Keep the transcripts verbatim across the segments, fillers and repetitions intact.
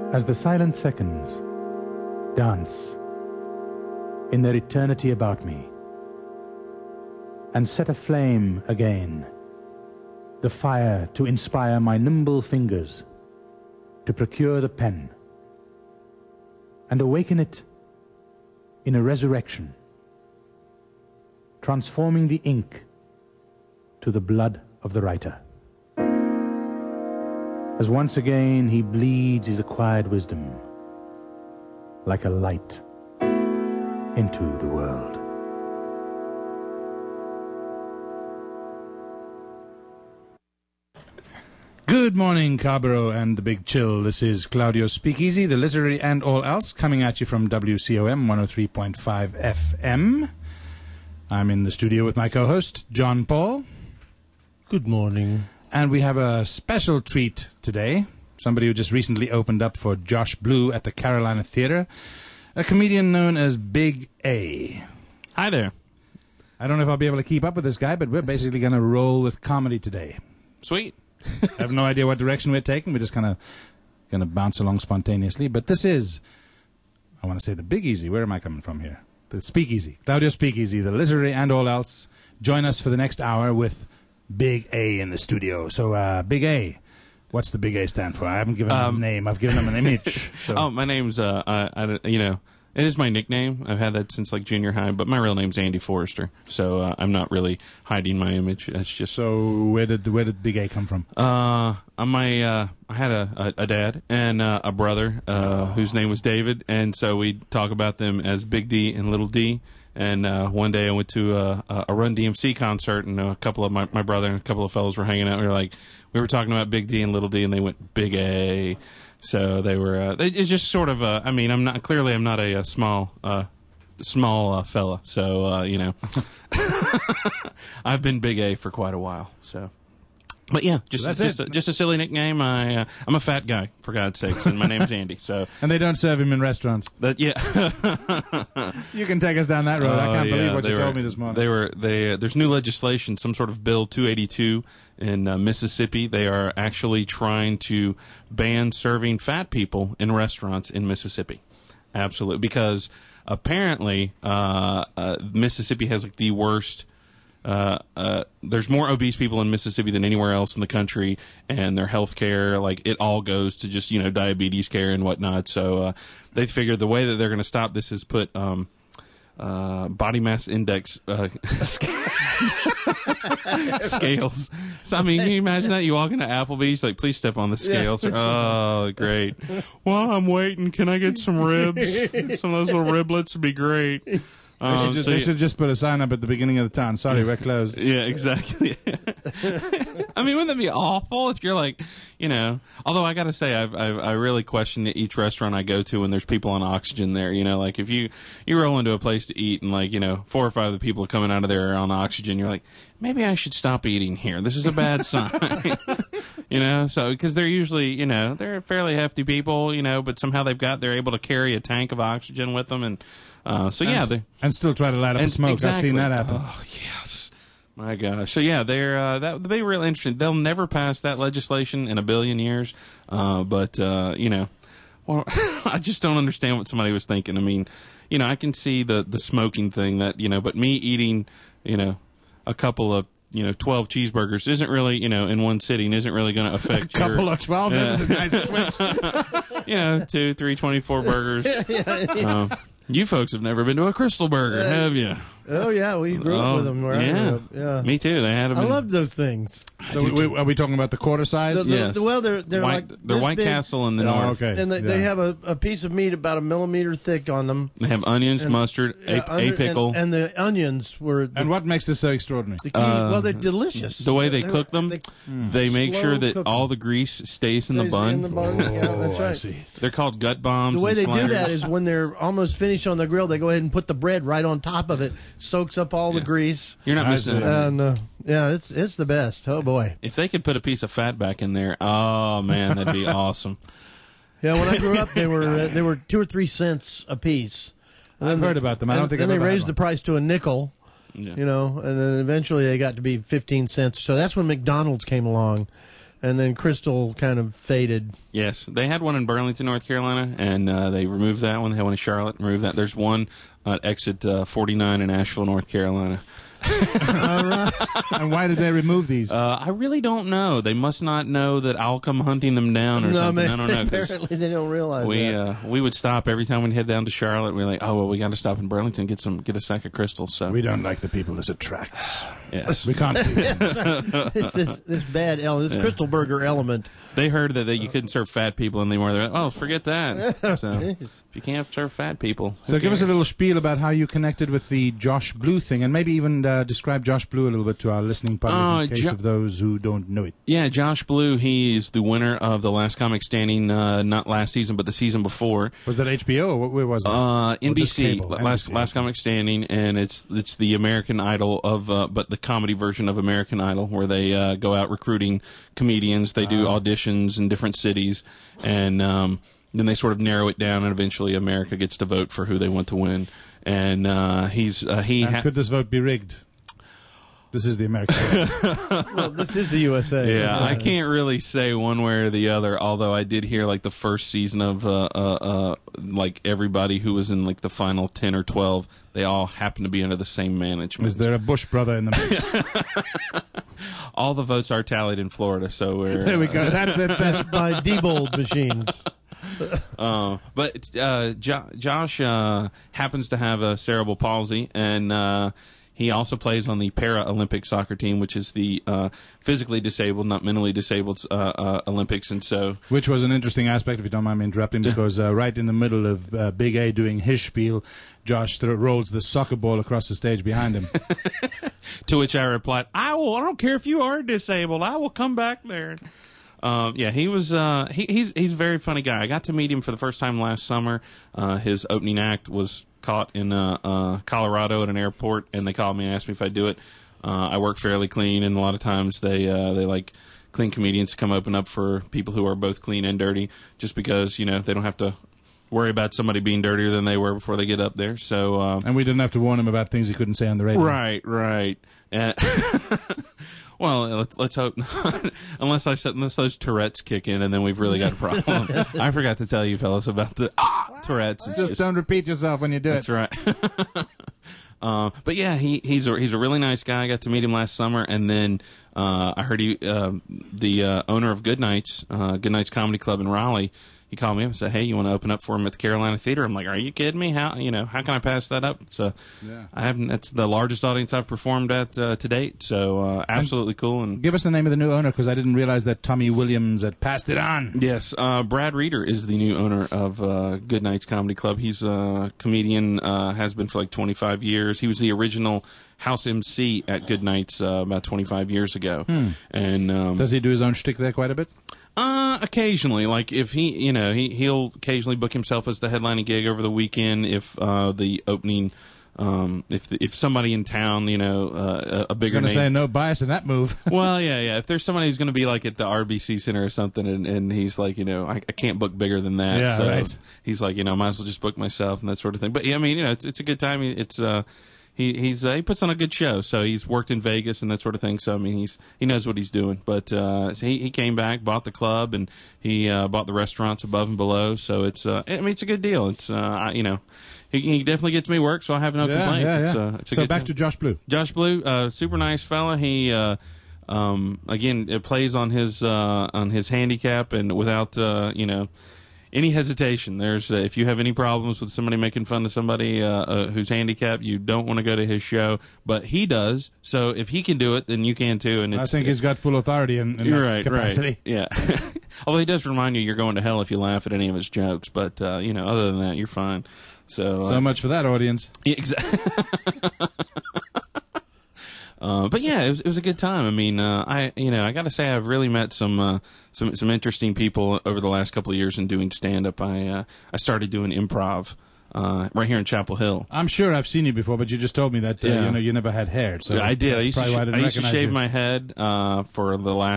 As the silent seconds dance in their eternity about me, and set aflame again the fire to inspire my nimble fingers to procure the pen, and awaken it in a resurrection, transforming the ink to the blood of the writer. As once again he bleeds his acquired wisdom like a light into the world. Good morning, Carborough and the Big Chill. This is Claudio Speakeasy, the literary and all else, coming at you from W C O M one oh three point five F M. I'm in the studio with my co-host, John Paul. Good morning. And we have a special treat today. Somebody who just recently opened up for Josh Blue at the Carolina Theater. A comedian known as Big A. Hi there. I don't know if I'll be able to keep up with this guy, but we're basically going to roll with comedy today. Sweet. I have no idea what direction we're taking. We're just kind of going to bounce along spontaneously. But this is, I want to say the Big Easy. Where am I coming from here? The Speakeasy. Claudio Speakeasy, the literary and all else. Join us for the next hour with Big A in the studio. So, uh, Big A, what's the Big A stand for? I haven't given Um, him a name. I've given him an image. So. Oh, my name's, uh, I, I, you know, it is my nickname. I've had that since, like, junior high, but my real name's Andy Forrester. So, uh, I'm not really hiding my image. That's just... So, where did where did Big A come from? Uh, my, uh, I had a, a, a dad and uh, a brother, uh, oh. whose name was David, and so we talk about them as Big D and Little D. And uh, one day I went to a, a Run D M C concert, and a couple of my, my brother and a couple of fellows were hanging out. We were like, we were talking about Big D and Little D, and they went Big A. So they were. Uh, they, it's just sort of. Uh, I mean, I'm not clearly. I'm not a, a small, uh, small uh, fella. So uh, you know, I've been Big A for quite a while. So. But yeah, just so just a, just a silly nickname. I uh, I'm a fat guy, for God's sakes, and my name's Andy. So and they don't serve him in restaurants. But yeah, you can take us down that road. Uh, I can't yeah, believe what you were, told me this morning. They were they. Uh, there's new legislation, some sort of bill two eighty-two in uh, Mississippi. They are actually trying to ban serving fat people in restaurants in Mississippi. Absolutely, because apparently uh, uh, Mississippi has like the worst. Uh, uh, there's more obese people in Mississippi than anywhere else in the country, and their health care, like, it all goes to just, you know, diabetes care and whatnot. So, uh, they figured the way that they're going to stop this is put, um, uh, body mass index, uh, scales. So, I mean, can you imagine that? You walk into Applebee's, like, please step on the scales. Yeah. Oh, great. While I'm waiting, can I get some ribs? Some of those little riblets would be great. Um, they should, just, so they you, should just put a sign up at the beginning of the town. Sorry, we're closed. Yeah, exactly. I mean, wouldn't that be awful if you're like, you know, although I got to say, I've, I've, I really question each restaurant I go to when there's people on oxygen there. You know, like if you, you roll into a place to eat and like, you know, four or five of the people coming out of there are on oxygen, you're like, maybe I should stop eating here. This is a bad sign. You know, so, because they're usually, you know, they're fairly hefty people, you know, but somehow they've got, they're able to carry a tank of oxygen with them and, Uh, so and yeah, s- they, and still try to light up and, a smoke. Exactly. I've seen that happen. Oh yes, my gosh. So yeah, they're uh, that would be real interesting. They'll never pass that legislation in a billion years. Uh, but uh, you know, well, I just don't understand what somebody was thinking. I mean, you know, I can see the the smoking thing that you know, but me eating, you know, a couple of. You know, twelve cheeseburgers isn't really, you know, in one sitting isn't really going to affect a couple your, of twelve. Yeah. That's a nice switch. You know, two, three, twenty-four burgers. yeah, yeah. Um, you folks have never been to a Crystal Burger, uh, have you? Oh yeah, we grew oh, up with them. Where yeah. I grew up. Yeah, me too. They had them. I in, loved those things. So we, we, are we talking about the quarter size? The, the, yes. The, well, they're they're White, like they're White big, Castle in the oh, north. Okay. and they, yeah. they have a, a piece of meat about a millimeter thick on them. They have onions, and, mustard, yeah, a, under, a pickle, and, and the onions were. The, and what makes this so extraordinary? the key, uh, well, they're delicious. The way they, they cook them, they, mm. they make slow sure that cook all them. the grease stays in the Stays bun. in the bun. Oh, yeah, that's right. I see. They're called gut bombs. The way and they sliders. do that is when they're almost finished on the grill, they go ahead and put the bread right on top of it, soaks up all Yeah. the grease. You're not I missing see. it. And uh, yeah, it's it's the best. Oh boy! If they could put a piece of fat back in there, oh man, that'd be awesome. Yeah, when I grew up, they were uh, they were two or three cents a piece. And I've then heard the- about them. I and don't think then I've they ever had raised one. the price to a nickel. Yeah. You know, and then eventually they got to be fifteen cents. So that's when McDonald's came along. and then Crystal kind of faded. Yes, they had one in Burlington, North Carolina, and uh, they removed that one. They had one in Charlotte, removed that. There's one at exit uh, forty-nine in Asheville, North Carolina. All right. And why did they remove these? Uh, I really don't know. They must not know that I'll come hunting them down or no, something. man, I don't know. 'Cause apparently they don't realize we that. uh, we would stop every time we'd head down to Charlotte. We are like, oh well, we got to stop in Burlington, get some, get a sack of crystals. So We don't like the people this attracts. yes, We can't do that. It's this this bad element, this Yeah. Crystal Burger element. they heard that, that you couldn't serve fat people anymore. They're like, oh, forget that. So Jeez. if you can't serve fat people, who So give us a cares? little spiel about how you connected with the Josh Blue thing, and maybe even uh, describe Josh Blue a little bit to our listening public Uh, in case Jo- of those who don't know it. Yeah, Josh Blue, he's the winner of the Last Comic Standing, uh, not last season, but the season before. Was that H B O or wh- where was it? Uh, N B C, just cable? last N B C, Last okay. Comic Standing, and it's it's the American Idol of, uh, but the comedy version of American Idol, where they uh, go out recruiting comedians. They do Ah. auditions in different cities, and um, then they sort of narrow it down, and eventually America gets to vote for who they want to win. And uh, he's uh, he And ha- could this vote be rigged? This is the American. Well, this is the U S A. Yeah, I can't really say one way or the other. Although I did hear like the first season of uh, uh, uh, like everybody who was in like the final ten or twelve, they all happened to be under the same management. Is there a Bush brother in the mix? All the votes are tallied in Florida, so we're There we go. That's it. That's by Diebold machines. Uh, but uh, jo- Josh uh, happens to have a cerebral palsy, and uh, he also plays on the Para-Olympic soccer team, which is the uh, physically disabled, not mentally disabled uh, uh, Olympics. And so, Which was an interesting aspect, if you don't mind me interrupting, because uh, right in the middle of uh, Big A doing his spiel, Josh th- rolls the soccer ball across the stage behind him. to which I replied, "I will. I don't care if you are disabled. I will come back there." Um, yeah, he was. Uh, he, he's he's a very funny guy. I got to meet him for the first time last summer. Uh, his opening act was caught in uh, uh, Colorado at an airport, and they called me and asked me if I'd do it. Uh, I work fairly clean, and a lot of times they uh, they like clean comedians to come open up for people who are both clean and dirty, just because you know they don't have to worry about somebody being dirtier than they were before they get up there. So uh, And we didn't have to warn him about things he couldn't say on the radio. right, right. Uh, well, let's let's hope not. unless I said unless those Tourette's kick in, and then we've really got a problem. I forgot to tell you fellas about the ah, Tourette's. It's Just don't repeat yourself when you do That's it. right. uh, but yeah, he he's a he's a really nice guy. I got to meet him last summer, and then uh, I heard he uh, the uh, owner of Good Nights, uh, Good Nights Comedy Club in Raleigh. He called me up and said, "Hey, you want to open up for him at the Carolina Theater?" I'm like, "Are you kidding me? How you know how can I pass that up?" It's uh, Yeah. I haven't. That's the largest audience I've performed at uh, to date. So uh, absolutely cool. And Give us the name of the new owner, because I didn't realize that Tommy Williams had passed it on. yes, uh, Brad Reeder is the new owner of uh, Good Nights Comedy Club. He's a comedian, uh, has been for like twenty-five years. He was the original house M C at Good Nights uh, about twenty-five years ago. And um, Does he do his own shtick there quite a bit? Uh, occasionally, like if he, you know, he he'll occasionally book himself as the headlining gig over the weekend. If uh, the opening, um, if the, if somebody in town, you know, uh, a, a bigger I'm going to name. say no bias in that move. Well, yeah, yeah. If there's somebody who's going to be like at the R B C Center or something, and, and he's like, you know, I, I can't book bigger than that. Yeah, so right. he's like, you know, might as well just book myself and that sort of thing. But yeah, I mean, you know, it's it's a good time. It's uh. He he's uh, he puts on a good show. So he's worked in Vegas and that sort of thing. So I mean he's he knows what he's doing. But uh, so he he came back, bought the club, and he uh, bought the restaurants above and below. So it's uh, I mean it's a good deal. It's uh, I, you know he, he definitely gets me work, so I have no yeah, complaints. yeah, It's, yeah. uh, it's a so good back time. to Josh Blue. Josh Blue, uh, super nice fella. He uh, um, again it plays on his uh, on his handicap and without uh, you know. Any hesitation? There's uh, if you have any problems with somebody making fun of somebody uh, uh, who's handicapped, you don't want to go to his show, but he does. So if he can do it, then you can too. And I it's, think he's got full authority in, in you're that right, capacity. right, yeah. Although he does remind you you're going to hell if you laugh at any of his jokes, but uh, you know, other than that, you're fine. So, uh, So much for that audience. yeah, exactly. Uh, but yeah, it was, it was a good time. I mean, uh, I you know I got to say I've really met some uh, some some interesting people over the last couple of years in doing stand up. I uh, I started doing improv uh, right here in Chapel Hill. I'm sure I've seen you before, but you just told me that uh, Yeah. you know you never had hair. So I did. I that's used to probably sh- why I I didn't used to recognize shave you. my head uh, for the last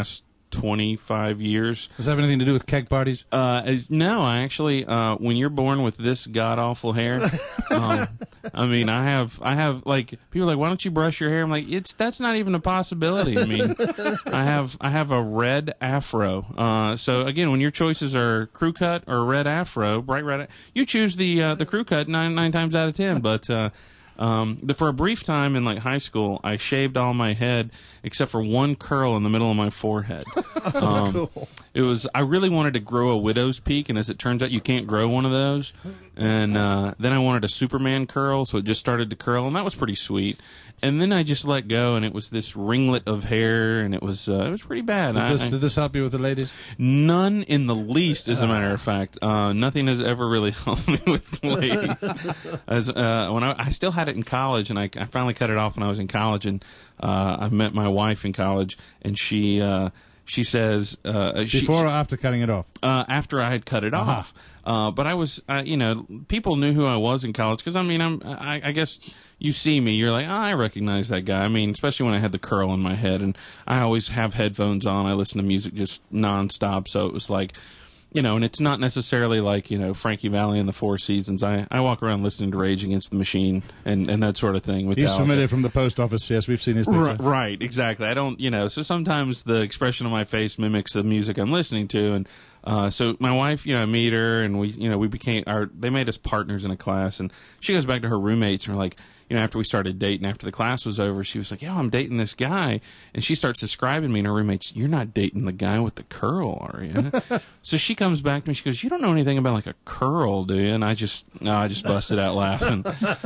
twenty-five years. Does that have anything to do with keg parties? Uh, as, no, I actually, uh, when you're born with this god awful hair, um, I mean, I have, I have like people are like, why don't you brush your hair? I'm like, it's that's not even a possibility. I mean, I have, I have a red afro. Uh, so again, when your choices are crew cut or red afro, bright red, you choose the uh, the crew cut nine nine times out of ten. But uh, Um, the, for a brief time in like high school, I shaved all my head except for one curl in the middle of my forehead. Um, Cool. It was I really wanted to grow a widow's peak, and as it turns out, you can't grow one of those. And uh, then I wanted a Superman curl, so it just started to curl, and that was pretty sweet. And then I just let go, and it was this ringlet of hair, and it was uh, it was pretty bad. Did this, I, I, did this help you with the ladies? None in the least, as a matter of fact. Uh, nothing has ever really helped me with ladies. As uh, when I, I still had it in college, and I, I finally cut it off when I was in college, and uh, I met my wife in college, and she uh, she says uh, she, Before or after cutting it off? uh, after I had cut it Uh-huh. off. Uh, but I was, uh, you know, people knew who I was in college because I mean, I'm, I, I guess you see me, you're like, oh, I recognize that guy. I mean, especially when I had the curl in my head, and I always have headphones on. I listen to music just nonstop, so it was like, you know, and it's not necessarily like, you know, Frankie Valli and the Four Seasons. I, I walk around listening to Rage Against the Machine and, and that sort of thing. With He's familiar from the post office. Yes, we've seen his picture. Right, right, exactly. I don't, you know, so sometimes the expression of my face mimics the music I'm listening to, and uh, so my wife, you know, I meet her, and we, you know, we became our. They made us partners in a class, and she goes back to her roommates, and we're like, you know, after we started dating, after the class was over, she was like, "Yo, I'm dating this guy," and she starts describing me, and her roommates, "You're not dating the guy with the curl, are you?" So she comes back to me, she goes, "You don't know anything about like a curl, do you?" And I just, no, I just busted out laughing.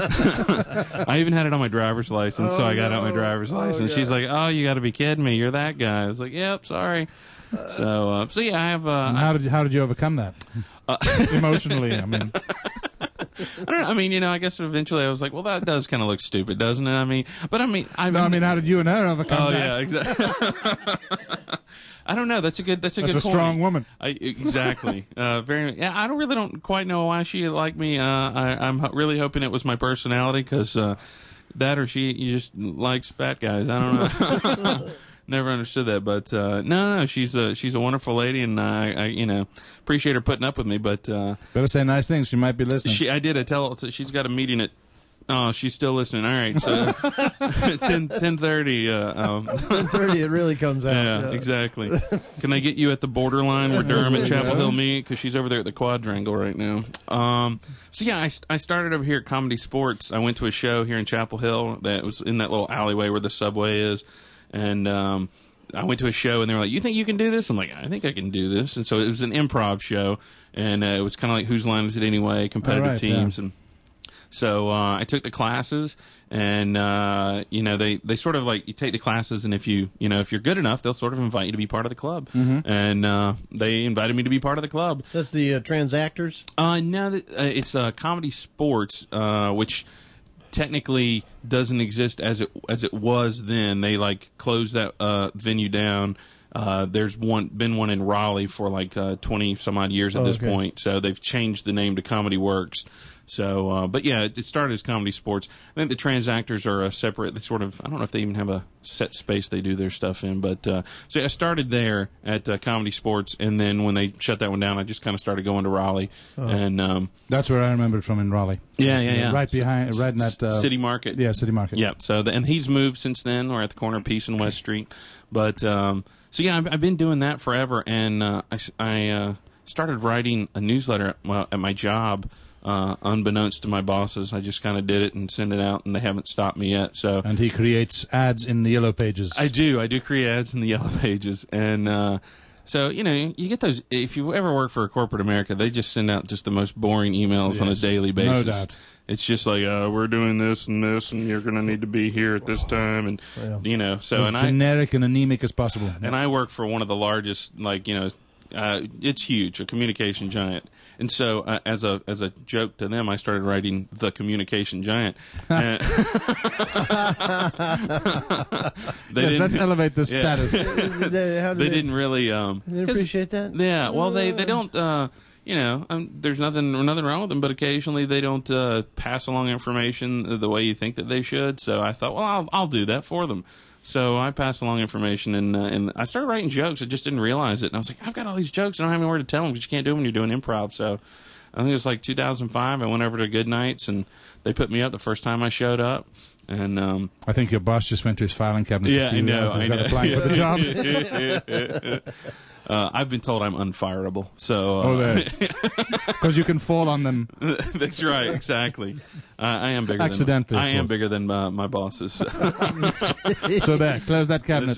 I even had it on my driver's license, Oh, so I got no. out my driver's Oh, license. God. She's like, "Oh, you got to be kidding me! You're that guy." I was like, "Yep, sorry." So, uh, so yeah, I have. Uh, And how did you, how did you overcome that? Uh, Emotionally, I mean. I don't know. I mean, you know, I guess eventually I was like, well, that does kind of look stupid, doesn't it? I mean, but I mean, I No, I mean, how did you and her overcome Oh that? yeah, exactly. I don't know. That's a good. That's a That's good. a point. strong woman. I, exactly. uh, very. Yeah. I don't really don't quite know why she liked me. Uh, I, I'm ho- really hoping it was my personality, because uh, that or she just likes fat guys. I don't know. Never understood that, but uh, no, no, she's a she's a wonderful lady, and I, I you know, appreciate her putting up with me. But uh, Better say nice things. She might be listening. she, I did. I tell her she's got a meeting at. Oh, she's still listening. All right, so ten ten thirty. Uh, um, ten thirty, it really comes out. yeah, exactly. Can I get you at the borderline where Durham and Chapel Hill meet? Because she's over there at the Quadrangle right now. Um, so yeah, I, I started over here at Comedy Sports. I went to a show here in Chapel Hill that was in that little alleyway where the subway is. And um, I went to a show, and they were like, "You think you can do this?" I'm like, "I think I can do this." And so it was an improv show, and uh, it was kind of like Whose Line Is It Anyway, competitive All right, teams. yeah. And so uh, I took the classes, and uh, you know, they, they sort of like, you take the classes, and if you you know if you're good enough, they'll sort of invite you to be part of the club. Mm-hmm. And uh, they invited me to be part of the club. That's the uh, Transactors. Uh, no, th- uh, it's uh, Comedy Sports, uh, which technically doesn't exist as it as it was then. They like closed that uh, venue down. Uh, there's one been one in Raleigh for like uh, twenty some odd years at Oh, this okay. point. So they've changed the name to Comedy Works. So, uh, but yeah, it, it started as Comedy Sports. I think the Transactors are a separate. They sort of. I don't know if they even have a set space they do their stuff in. But uh, so yeah, I started there at uh, Comedy Sports, and then when they shut that one down, I just kind of started going to Raleigh. Oh. And um, That's where I remember it from in Raleigh. yeah, yeah, yeah, Right behind, right in that uh, City Market. Yeah, City Market. Yeah. So the, and he's moved since then. We're at the corner of Peace and West Street. But um, so yeah, I've, I've been doing that forever, and uh, I, s- I, uh, started writing a newsletter at my, at my job. Uh, unbeknownst to my bosses, I just kind of did it and sent it out, and they haven't stopped me yet. So And he creates ads in the Yellow Pages. I do. I do create ads in the Yellow Pages, and uh, so you know, you get those. If you ever work for corporate America, they just send out just the most boring emails on a Yes, daily no basis. doubt. It's just like, uh, we're doing this and this, and you're going to need to be here at this time, and Yeah. you know. So as and I generic and anemic as possible. and I work for one of the largest, like you know, uh, it's huge, a communication giant. And so, uh, as a as a joke to them, I started writing the Communication Giant. And they Yes, didn't- let's elevate this yeah. status. they, how did They didn't really. Um, They didn't 'cause- appreciate that. Yeah, well, they they don't. Uh, you know, um, there's nothing nothing wrong with them, but occasionally they don't uh, pass along information the way you think that they should. So I thought, well, I'll I'll do that for them. So I passed along information, and uh, and I started writing jokes. I just didn't realize it. And I was like, I've got all these jokes. I don't have anywhere to tell them because you can't do them when you're doing improv. So I think it was like two thousand five. I went over to Good Nights, and they put me up the first time I showed up. And um, I think your boss just went to his filing cabinet. Yeah, I know. He's I got know. applying for the job. uh, I've been told I'm unfireable. So, uh, Oh, there. Because you can fall on them. that's right, exactly. Uh, I am bigger. Accidentally, Than, I of am course. bigger than uh, my bosses. So there, close that cabinet.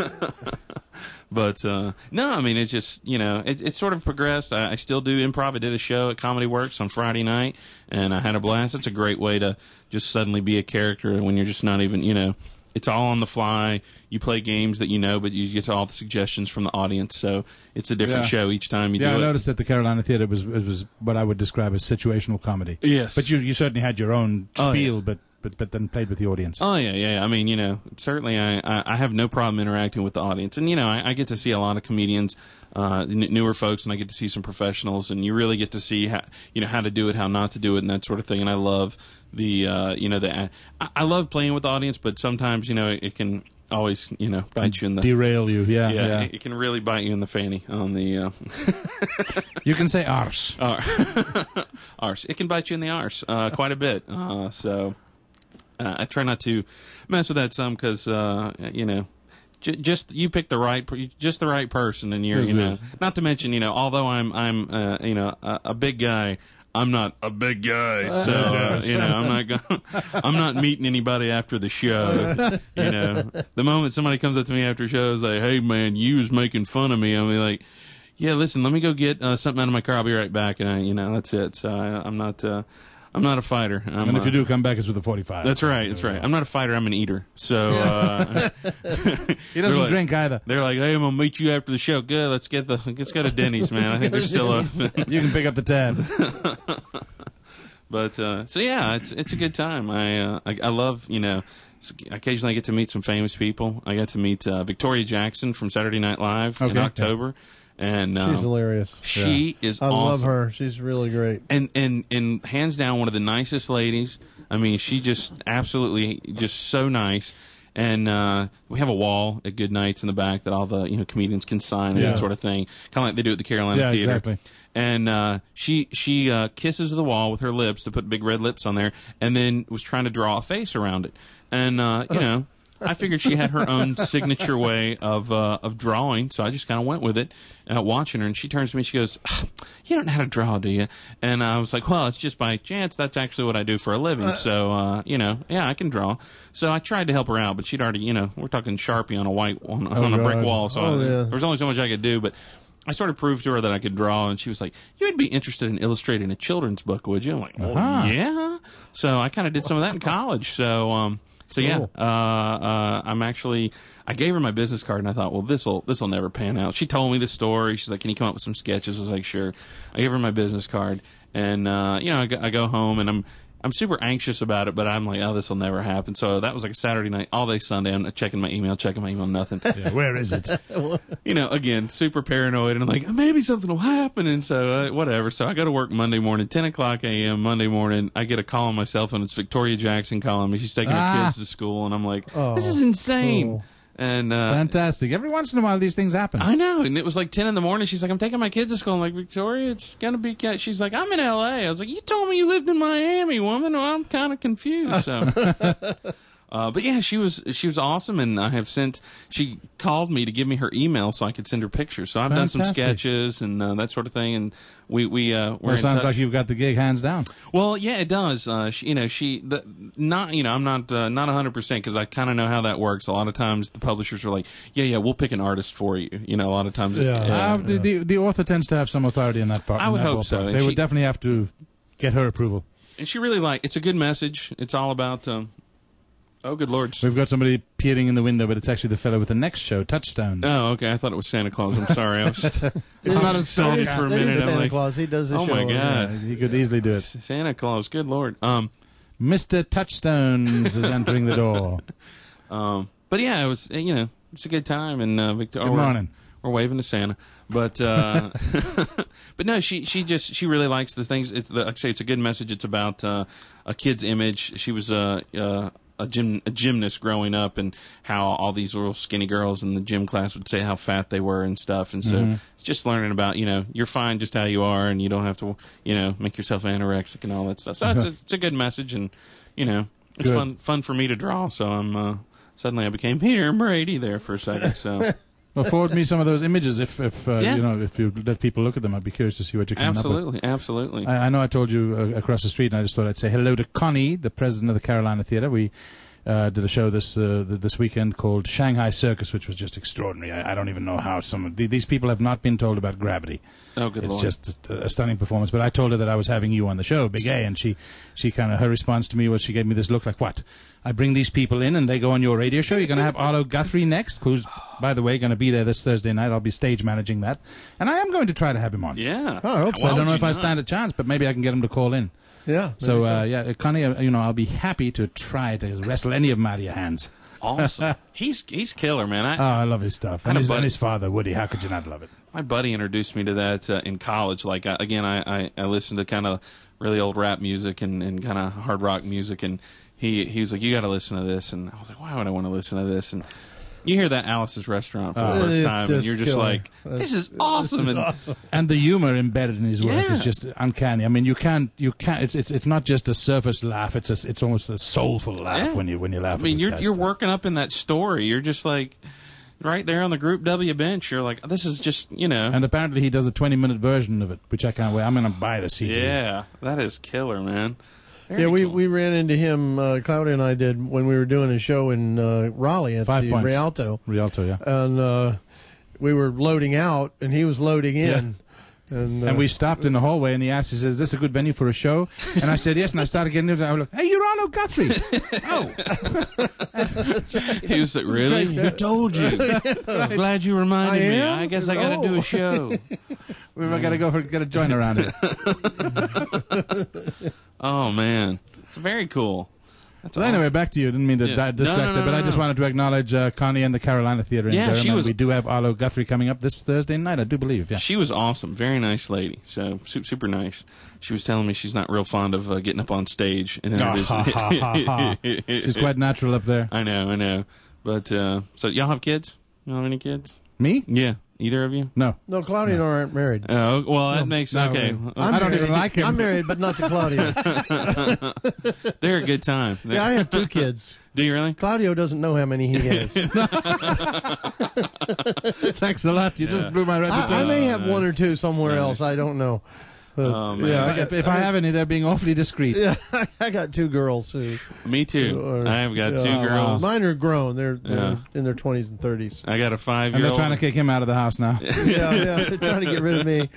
But uh, no, I mean, it just, you know, it, it sort of progressed. I, I still do improv. I did a show at Comedy Works on Friday night, and I had a blast. It's a great way to just suddenly be a character when you're just not even, you know, it's all on the fly. You play games that you know, but you get all the suggestions from the audience. So it's a different Yeah. show each time you Yeah, do I it. noticed that the Carolina Theater was it was what I would describe as situational comedy. Yes. But you you certainly had your own Oh, spiel, yeah. but, but but then played with the audience. Oh yeah, yeah. I mean, you know, certainly I, I, I have no problem interacting with the audience, and you know, I, I get to see a lot of comedians, uh, n- newer folks, and I get to see some professionals, and you really get to see how you know how to do it, how not to do it, and that sort of thing. And I love the uh, you know the I, I love playing with the audience, but sometimes you know it, it can always you know bite you in the Derail you, yeah, yeah, yeah. It, it can really bite you in the fanny on the uh, You can say arse. arse. It can bite you in the arse uh, quite a bit. Uh, so uh, I try not to mess with that some because uh, you know. J- just you pick the right, per- just the right person, and you're, you know. Not to mention, you know, although I'm, I'm, uh, you know, a, a big guy, I'm not a big guy, so uh, you know, I'm not, go- I'm not meeting anybody after the show. You know, the moment somebody comes up to me after a show, is like, "Hey, man, you was making fun of me," I'll be like, "Yeah, listen, let me go get uh, something out of my car. I'll be right back," and I, you know, that's it. So I, I'm not, uh, I'm not a fighter. I'm, And if you uh, do come back, it's with a forty-five. that's right. That's right. I'm not a fighter. I'm an eater. So uh, He doesn't like- drink either. they're like, "Hey, I'm gonna meet you after the show. Good. Let's get the let's go to Denny's, man. I think they're still open." You can pick up the tab. But uh, so yeah, it's it's a good time. I uh, I, I love you know. Occasionally, I get to meet some famous people. I got to meet uh, Victoria Jackson from Saturday Night Live in Okay. October, and um, She's hilarious. she is I awesome. love her. She's really great. and and and hands down one of the nicest ladies. I mean, she just absolutely just so nice. And uh, we have a wall at Good Nights in the back that all the you know comedians can sign and Yeah. that sort of thing, kind of like they do at the Carolina Yeah, Theater. exactly. And uh, she she uh, kisses the wall with her lips to put big red lips on there, and then was trying to draw a face around it. And uh, you know, I figured she had her own signature way of uh, of drawing, so I just kind of went with it, uh, watching her. And she turns to me, she goes, "You don't know how to draw, do you?" And I was like, "Well, it's just by chance. That's actually what I do for a living. So uh, you know, yeah, I can draw." So I tried to help her out, but she'd already, you know, we're talking Sharpie on a white on, on a brick God. wall, so Oh, I, yeah. there was only so much I could do, but. I sort of proved to her that I could draw, and she was like, "You'd be interested in illustrating a children's book, would you?" I'm like, "Oh, Uh-huh. yeah." So I kind of did some of that in college. So, um, so yeah, Cool. uh, uh, I'm actually. I gave her my business card, and I thought, well, this will this will never pan out. She told me the story. She's like, "Can you come up with some sketches?" I was like, "Sure." I gave her my business card, and uh, you know, I go, I go home, and I'm. I'm super anxious about it, but I'm like, oh, this will never happen. So that was like a Saturday night, all day Sunday. I'm checking my email, checking my email, nothing. Yeah, where is it? You know, again, super paranoid, and I'm like, maybe something will happen, and so uh, whatever. So I go to work Monday morning, ten o'clock a.m. Monday morning. I get a call on my cell phone. It's Victoria Jackson calling me. She's taking Ah. her kids to school, and I'm like, Oh, this is insane. cool. And uh, Fantastic. Every once in a while, these things happen. I know, and it was like ten in the morning. She's like, I'm taking my kids to school. I'm like, Victoria, it's gonna be. Ca-. She's like, I'm in L A. I was like, you told me you lived in Miami, woman. Well, I'm kind of confused. So. Uh, but yeah, she was she was awesome, and I have sent. She called me to give me her email so I could send her pictures. So I've done some Fantastic. sketches and uh, that sort of thing, and we we uh, we're Well, it in sounds touch. like you've got the gig hands down. Well, yeah, it does. Uh, she, you know, she the, not you know I'm not uh, not one hundred percent because I kind of know how that works. A lot of times the publishers are like, yeah, yeah, we'll pick an artist for you. You know, a lot of times. it- Yeah. uh, Uh, the, the, the author tends to have some authority in that part. I in would that hope ballpark. so, and They she- would definitely have to get her approval. and she really like it's a good message. It's all about. Um, oh, good lord. We've got somebody peering in the window, but it's actually the fellow with the next show, Touchstone. Oh, okay. I thought it was Santa Claus. I'm sorry. I was It's not a sorry song. for a That is minute. I'm Santa like, Claus. He does the oh show. my on God. Yeah, you could easily do it. Santa Claus. Good lord. Um, Mister Touchstones is entering the door. um, but yeah, it was. You know, it's a good time. And uh, Victoria. Good morning. We're waving to Santa, but uh, but no, she she just she really likes the things. It's the, like I say, it's a good message. It's about uh, a kid's image. She was uh, uh, a gym a gymnast growing up, and how all these little skinny girls in the gym class would say how fat they were and stuff. And so Mm-hmm. it's just learning about, you know, you're fine just how you are, and you don't have to, you know, make yourself anorexic and all that stuff. So it's a, it's a good message, and you know, it's Good. fun fun for me to draw. So I'm uh, suddenly I became here Brady there for a second. So. Well, forward me some of those images if, if uh, Yeah. you know, if you let people look at them. I'd be curious to see what you're coming up with. Absolutely, absolutely. I, I know I told you uh, across the street, and I just thought I'd say hello to Connie, the president of the Carolina Theater. We uh, did a show this uh, th- this weekend called Shanghai Circus, which was just extraordinary. I, I don't even know how some of the, these people have not been told about Gravity. Oh, good It's Lord. just a, a stunning performance. But I told her that I was having you on the show, Big A, and she, she kind of, her response to me was she gave me this look like, what? I bring these people in and they go on your radio show? You're going to have Arlo Guthrie next, who's, by the way, going to be there this Thursday night. I'll be stage managing that. And I am going to try to have him on. Yeah. Oh, I hope so. Why I don't would know you if I not? stand a chance, but maybe I can get him to call in. Yeah. So, maybe uh, yeah, Connie, uh, you know, I'll be happy to try to wrestle any of them out of your hands. Awesome. he's he's killer, man. I, Oh, I love his stuff. I And had a his, buddy- and his father, Woody. How could you not love it? My buddy introduced me to that uh, in college. Like, I, again, I, I, I listened to kind of really old rap music and, and kind of hard rock music, and he he was like, you got to listen to this. And I was like, why would I want to listen to this? And you hear that Alice's Restaurant for the Oh. first It's time, and just you're just killer. like, this is awesome. And awesome. And the humor embedded in his work Yeah. is just uncanny. I mean, you can't, you can't. It's it's it's not just a surface laugh. It's a, it's almost a soulful laugh Yeah. when you when you laugh. I mean, at this you're guy's you're stuff. working up in that story. You're just like right there on the Group W bench. You're like, this is just, you know. And apparently he does a twenty minute version of it, which I can't wait. I'm going to buy the C D. Yeah, that is killer, man. Very Yeah, we, cool. we ran into him, uh, Claudia and I did, when we were doing a show in uh, Raleigh at Five the points. Rialto. Rialto, yeah. And uh, we were loading out, and he was loading in. And, uh, And we stopped in the hallway, and he asked, he says, is this a good venue for a show? And I said, yes, and I started getting into it. I was like, hey, you're Arlo Guthrie. Oh. He was like, really? Who told you? I'm glad you reminded I me. am? I guess I got to do Oh. a show. We've got to go for get a joint around it. Oh, man. It's very cool. That's So anyway, back to you. Didn't mean to Yeah. di- No, distract no, no, it, but no, I just no. wanted to acknowledge uh, Connie and the Carolina Theater in Yeah, Durham. she and was- we do have Arlo Guthrie coming up this Thursday night, I do believe. Yeah. She was awesome. Very nice lady. So, su- super nice. She was telling me she's not real fond of uh, getting up on stage and Ah, ha, ha, ha, ha. introducing. She's quite natural up there. I know, I know. But, uh, so y'all have kids? Y'all have any kids? Me? Yeah. Either of you? No. no, Claudia and I aren't married. Oh, well, that makes, no, okay. no. Uh, I don't married. even like him. I'm married, but not to Claudia. They're a good time. Yeah, I have two kids. Do you really? Claudio doesn't know how many he has. Thanks a lot. You Yeah. just blew my reputation. I, I may have one or two somewhere Nice. else. I don't know. But, Oh, man. Yeah, I if, got, if I have any, they're being awfully discreet. yeah, I got two girls who. Me too. Or- I've got yeah. two Oh, wow. girls. Mine are grown. They're, they're Yeah. in their twenties and thirties. I got a And five-year-old. they're trying to kick him out of the house now. Yeah, yeah. They're trying to get rid of me.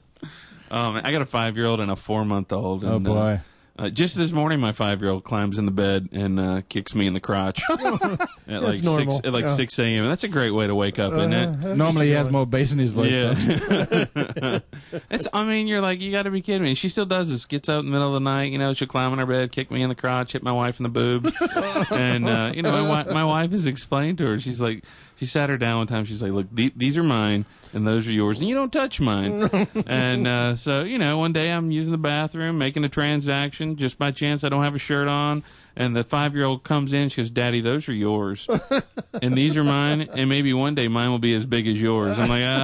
Oh, man, I got a five-year-old and a four-month-old. Oh, And, boy. Uh, uh, just this morning, my five-year-old climbs in the bed and uh, kicks me in the crotch at like normal. six at like Yeah. six a.m. That's a great way to wake up, isn't it? Uh, Normally he has going. more bass in his voice. though. Yeah. It's, I mean, you're like, you got to be kidding me. She still does this. Gets up in the middle of the night, you know, she'll climb on her bed, kick me in the crotch, hit my wife in the boobs. and, uh, you know, my, wi- my wife has explained to her, she's like, she sat her down one time. She's like, look, the- these are mine and those are yours, and you don't touch mine. and uh, so, you know, one day I'm using the bathroom, making a transaction. Just by chance, I don't have a shirt on. And the five-year-old comes in. She goes, Daddy, those are yours. And these are mine. And maybe one day mine will be as big as yours. I'm like,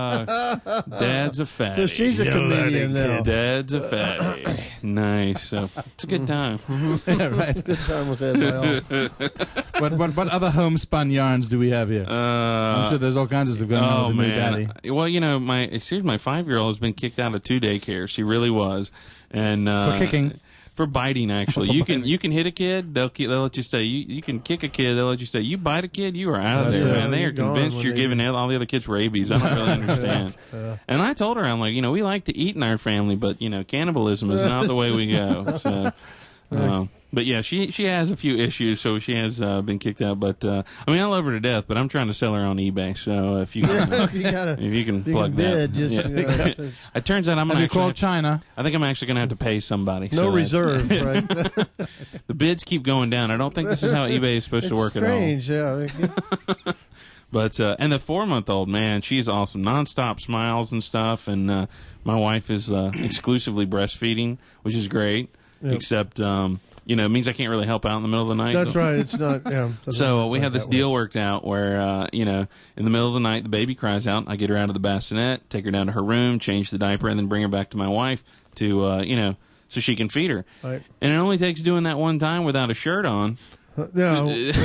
ah, Dad's a fatty. So she's a comedian now. Dad's a fatty. Nice. So it's a good time. Yeah, right. Good time was had by all. What, what, what other homespun yarns do we have here? Uh, I'm sure there's all kinds of stuff going Oh on with the new daddy. man! Well, you know, my seriously, my five-year-old has been kicked out of two daycares. She really was, and uh, For kicking? for biting. Actually, For you biting. can you can hit a kid. They'll keep, they'll let you stay. You you can kick a kid. They'll let you stay. You bite a kid, you are out of That's there, it. man. They You're are gone convinced when you're they- giving all the other kids rabies. I don't really understand. Yeah. And I told her, I'm like, you know, we like to eat in our family, but you know, cannibalism is not the way we go. So. Um, but yeah, she she has a few issues, so she has uh, been kicked out. But uh, I mean, I love her to death. But I'm trying to sell her on eBay. So if you can, Yeah, if you gotta, if you can if you plug can bid, that, just Yeah. you know, it's- It turns out I'm Have gonna you actually called have- China? I think I'm actually going to have to pay somebody. no so that's- reserve, right? The bids keep going down. I don't think this is how eBay is supposed It's to work strange, yeah. at all. But uh, and the four month old, man, she's awesome. Nonstop smiles and stuff. And uh, my wife is uh, exclusively breastfeeding, which is great. Yep. Except um, you know, it means I can't really help out in the middle of the night. That's right. It's not. Yeah. So we have this deal worked out where, uh, you know, in the middle of the night, the baby cries out. I get her out of the bassinet, take her down to her room, change the diaper, and then bring her back to my wife to, uh, you know, so she can feed her. Right. And it only takes doing that one time without a shirt on No.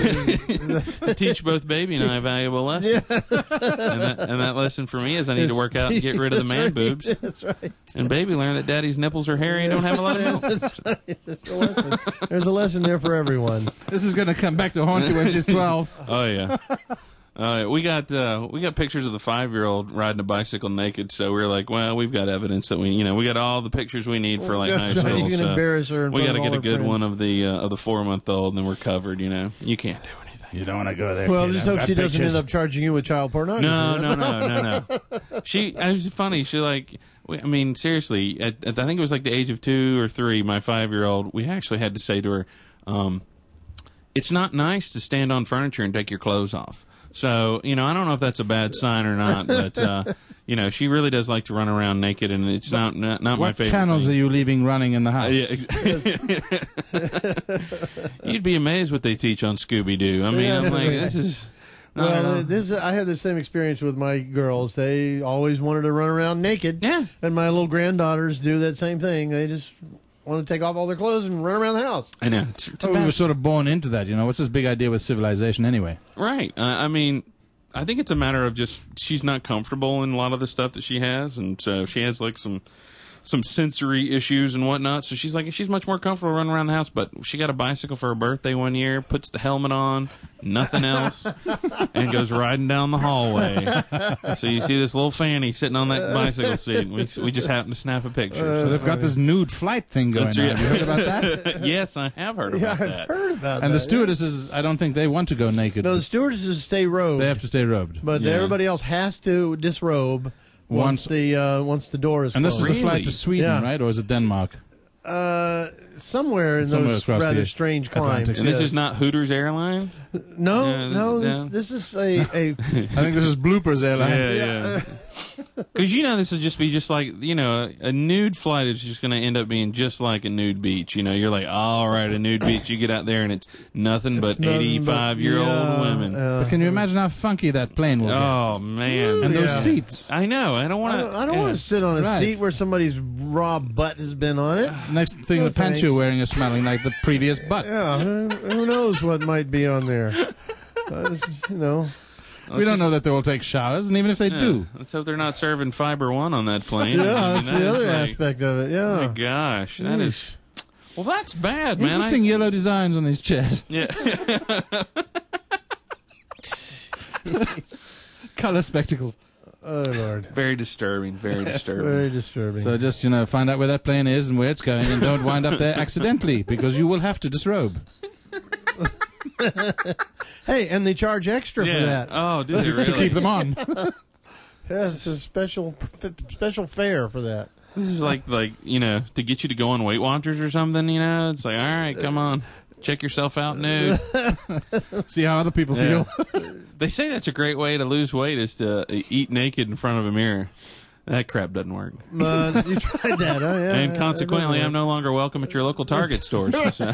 to teach both baby and I a valuable lesson. Yeah. and, that, and that lesson for me is I need to work out and get rid of the man right. boobs. That's right. And baby learn that daddy's nipples are hairy and don't have a lot of milk. That's right. That's a lesson. There's a lesson there for everyone. This is going to come back to haunt you when she's twelve. Oh yeah. Uh, we got uh, we got pictures of the five year old riding a bicycle naked, so we are like, well, we've got evidence that we, you know, we got all the pictures we need for like That's high right. school. You can so embarrass her in we front got to of get all a good her one friends. of the uh, of the four month old, and then we're covered. You know, you can't do anything. You don't want to go there. Well, kid. just I've hope got she doesn't pictures. end up charging you with child pornography. No, no, no, no, no. She, it was funny. She like, we- I mean, seriously, at, at, I think it was like the age of two or three. My five year old, we actually had to say to her, um, "It's not nice to stand on furniture and take your clothes off." So, you know, I don't know if that's a bad sign or not, but, uh, you know, she really does like to run around naked, and it's not not, not my What favorite channels thing. are you leaving running in the house? Uh, yeah. You'd be amazed what they teach on Scooby-Doo. I mean, Yeah. I'm like, this is... I don't Well, know. this I had the same experience with my girls. They always wanted to run around naked. Yeah. And my little granddaughters do that same thing. They just want to take off all their clothes and run around the house. I know. It's, it's Oh, we about- were sort of born into that, you know. What's this big idea with civilization anyway? Right. Uh, I mean, I think it's a matter of just she's not comfortable in a lot of the stuff that she has, and so she has like some some sensory issues and whatnot. So she's like she's much more comfortable running around the house. But she got a bicycle for her birthday one year, puts the helmet on, nothing else, and goes riding down the hallway. So you see this little fanny sitting on that bicycle seat. And we we just happen to snap a picture. So they've got this nude flight thing going on. That's right. Have you heard about that? Yes, I have heard Yeah, about I've that. heard about that. And the yeah. stewardesses, I don't think they want to go naked. No, the stewardesses stay robed. They have to stay robed. But Yeah. everybody else has to disrobe once, Once- the uh, once the door is And this closed. is a flight Really? to Sweden, Yeah. right? Or is it Denmark? uh, somewhere in Somewhere those across rather the strange climes. Atlantic. And this yes. is not Hooters Airline? No, Yeah, no, yeah. this, this is a, a I think this is Bloopers Airline. yeah. Because you know this will just be just like, you know, a nude flight is just going to end up being just like a nude beach. You know, you're like, all right, a nude beach. You get out there and it's nothing but nothing but- eighty-five-year-old yeah, women. uh, But can you imagine how funky that plane will Oh, man. get? And those Yeah. seats. I know. I don't I want don't, to. I don't want to sit on a Right. seat where somebody's raw butt has been on it. Next thing, No, the pants thanks. you're wearing are smelling like the previous butt. Yeah, who, who knows what might be on there? Uh, this is, you know, We don't know that they will take showers, and even if they do, Let's hope they're not serving Fiber One on that plane. yeah, I that's mean, the that other is like- aspect of it. Oh, my Yeah, gosh. That is. Well, that's bad, man. I- interesting yellow designs on these chairs. Yeah. Color spectacles. oh Lord, Very disturbing. Very disturbing. very disturbing. So just, you know, find out where that plane is and where it's going, and don't wind up there accidentally, because you will have to disrobe. Hey, and they charge extra yeah. for that. Oh, do they To really? keep them on. Yeah, it's a special special fare for that. This is like, like you know, to get you to go on Weight Watchers or something, you know? It's like, all right, come on. Check yourself out nude. See how other people Yeah. feel. They say that's a great way to lose weight is to uh, eat naked in front of a mirror. That crap doesn't work. Uh, you tried that, huh? Yeah, And yeah, consequently, that I'm no longer welcome at your local Target stores. So,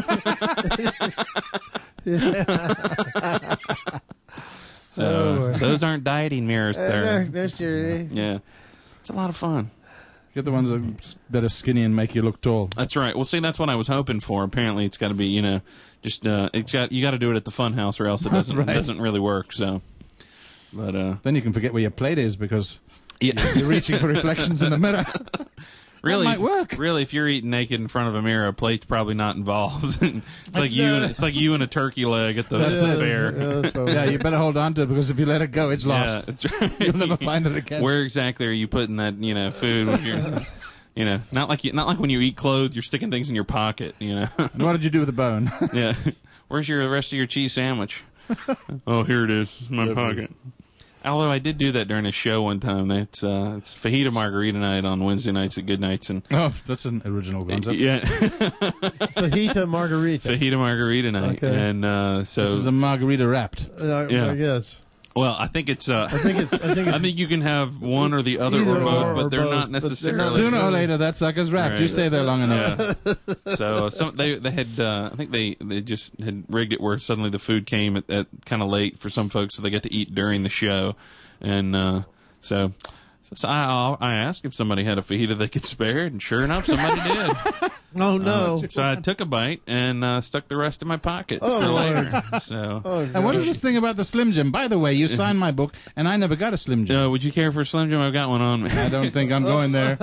so, Oh. those aren't dieting mirrors doesn't work. Uh, there. no, no, seriously. Yeah. It's a lot of fun. Get the ones that, that are skinny and make you look tall. That's right. Well, see, that's what I was hoping for. Apparently, it's got to be, you know, just uh, it's got you got to do it at the fun house, or else it doesn't Right. doesn't really work. So, but uh, Then you can forget where your plate is because yeah, you're reaching for reflections in the mirror. really, might work. Really, if you're eating naked in front of a mirror, a plate's probably not involved. It's like you. And, it's like you and a turkey leg at the, That's at the it. fair. Yeah, that's probably- Yeah, you better hold on to it because if you let it go, it's Yeah, lost. that's right. You'll never find it again. Where exactly are you putting that, you know, food with your, you know, not like you, not like when you eat clothes, you're sticking things in your pocket, you know. And what did you do with the bone? Yeah. Where's your rest of your cheese sandwich? Oh, here it is. It's in my pocket. Although I did do that during a show one time. It's uh, it's fajita margarita night on Wednesday nights at Good Nights, and Oh, that's an original concept. yeah, Fajita margarita. fajita margarita night, Okay. and uh, so This is a margarita wrapped. Uh, Yeah. I guess. Well, I think it's. Uh, I think it's. I think it's I think you can have one or the other Either or both, or but or they're both, not but they're necessarily. not Sooner or later, that sucker's wrapped. Right. You stay there long enough. Yeah. So uh, some they they had uh, I think they they just had rigged it where suddenly the food came at, at kind of late for some folks, so they got to eat during the show, and uh, so. So I, I asked if somebody had a fajita they could spare, and sure enough, somebody did. Oh no! Uh, so I took a bite and uh, stuck the rest in my pocket Oh, for Lord. later. So, Oh, And what is this thing about the Slim Jim? By the way, you signed my book, and I never got a Slim Jim. uh, would you care for a Slim Jim? I've got one on me. I don't think I'm going there.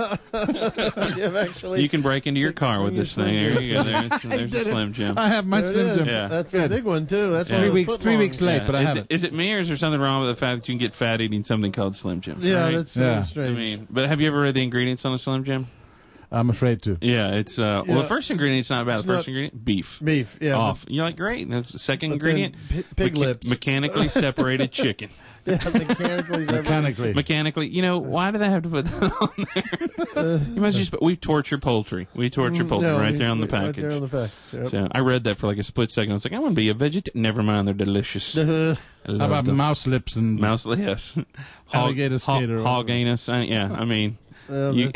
You've actually. You can break into your car with this thing. There you go. There's, there's a Slim Jim. I have my There it Slim is. Jim. Yeah. That's a Good. big one too. That's Yeah. one Three of the weeks, foot three long. weeks late, Yeah. but I is have it, it. is it me, or is there something wrong with the fact that you can get fat eating something called Slim Jim? Yeah, Right? that's Yeah. uh, strange. I mean, but have you ever read the ingredients on the Slim Jim? I'm afraid to. Yeah, it's uh. Well, Yeah. the first ingredient's not bad. It's The first not- ingredient, beef. beef. Yeah, Off. You're like, great. And that's the second But then ingredient, pi- pig mecha- lips. mechanically separated chicken. Yeah, mechanically. separated. Mechanically. Mechanically, you know, why do they have to put that on there? You must just. We torture poultry. We torture poultry No, right we- there on the we- Right package. there on the package. Yep. So I read that for like a split second. I was like, I want to be a vegetarian. Never mind, they're delicious. I How love about them. mouse lips and Mouse, yes. Alligator skater or- Hog anus. Uh, yeah, I mean, Uh, you,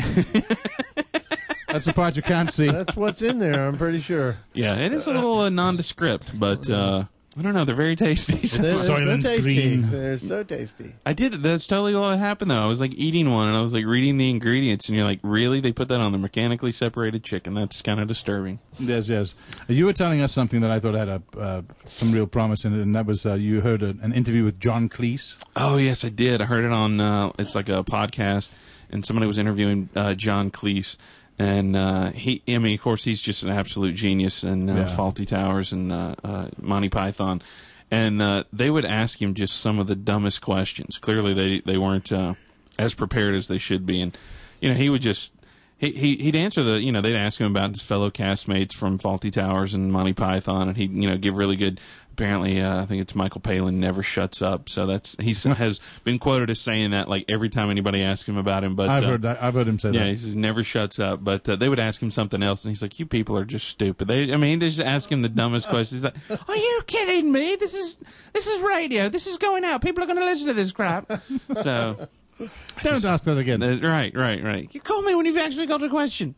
that's the part you can't see. that's what's in there. I'm pretty sure. yeah, it is a little uh, nondescript, but uh, I don't know. They're very tasty. So- They're, they're so Soylent tasty. Green. They're so tasty. I did. That's totally what happened, though. I was like eating one, and I was like reading the ingredients, and you're like, really? They put that on the mechanically separated chicken? That's kind of disturbing. Yes, yes. You were telling us something that I thought had a, uh, some real promise in it, and that was uh, you heard a, an interview with John Cleese. Oh yes, I did. I heard it on. Uh, it's like a podcast, and somebody was interviewing uh, John Cleese, and uh, he. I mean, of course, he's just an absolute genius, and uh, Yeah. Faulty Towers and uh, uh, Monty Python, and uh, they would ask him just some of the dumbest questions. Clearly, they they weren't uh, as prepared as they should be, and you know, he would just. He, he he'd answer the you know they'd ask him about his fellow castmates from Faulty Towers and Monty Python, and he'd you know give really good. Apparently, uh, I think it's Michael Palin never shuts up. So that's he has been quoted as saying that like every time anybody asks him about him. But I've uh, heard that, I've heard him say yeah, that. he says never shuts up. But uh, they would ask him something else, and he's like, "You people are just stupid." They, I mean, they just ask him the dumbest questions. He's like, "Are you kidding me? This is this is radio. This is going out. People are going to listen to this crap." So. Don't ask that again. Uh, right, right, right. You call me when you've actually got a question.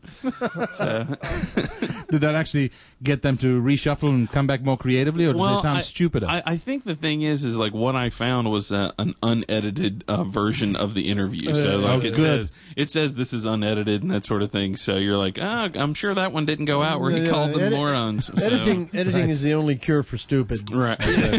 So, Did that actually get them to reshuffle and come back more creatively, or did well, they sound I, stupider? I, I think the thing is, is like what I found was uh, an unedited uh, version of the interview. So like Oh, it good. says, it says this is unedited and that sort of thing. So you're like, ah, I'm sure that one didn't go out where he Yeah, called them edit- morons. So- Editing, editing is the only cure for stupid. right?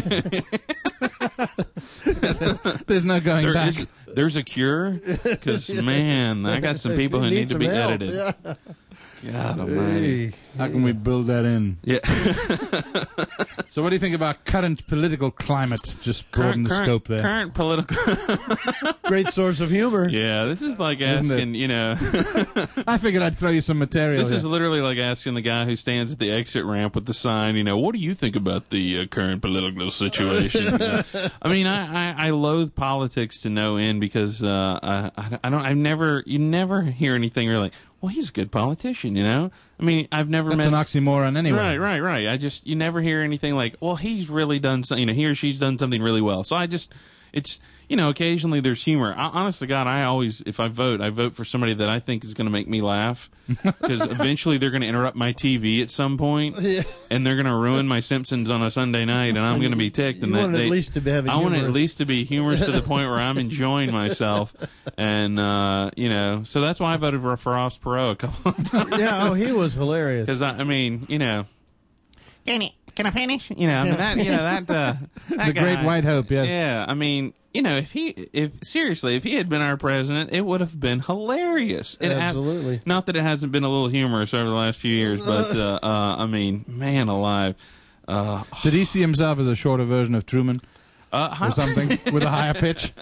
There's no going There back. is, there's a cure because man, I got some people who Need need to some be help. edited. Yeah. God almighty. Hey. How can we build that in? Yeah. So, what do you think about current political climate? Just broaden current, the current, scope there. current political. Great source of humor. Yeah, this is like Isn't it? asking, you know. I figured I'd throw you some material. This is here. literally like asking the guy who stands at the exit ramp with the sign, you know, what do you think about the uh, current political situation? You know? I mean, I, I, I loathe politics to no end because uh, I, I I don't, I never, you never hear anything where you're like, well, he's a good politician, you know? I mean, I've never That's met. an oxymoron anyway. Right, right, right. I just, you never hear anything like, well, he's really done something, you know, he or she's done something really well. So I just, it's, you know, occasionally there's humor. I, honest to God, I always, if I vote, I vote for somebody that I think is going to make me laugh. Because eventually they're going to interrupt my T V at some point, Yeah. and they're going to ruin my Simpsons on a Sunday night, and I'm going to be ticked. And You that want it they, at least to be having I want it at humorous- least to be humorous to the point where I'm enjoying myself. And, uh, you know, so that's why I voted for, for Ross Perot a couple of times. Yeah, oh, he was hilarious. Because I, I mean, you know, can I, can I finish? You know, I mean, that, you know, that, uh, that The Great guy- White Hope, yes. Yeah, I mean, you know, if he, if seriously, if he had been our president, it would have been hilarious. It ha- Absolutely. not that it hasn't been a little humorous over the last few years, but uh, uh, I mean, man alive. Uh, Did he see himself as a shorter version of Truman uh, or something with a higher pitch?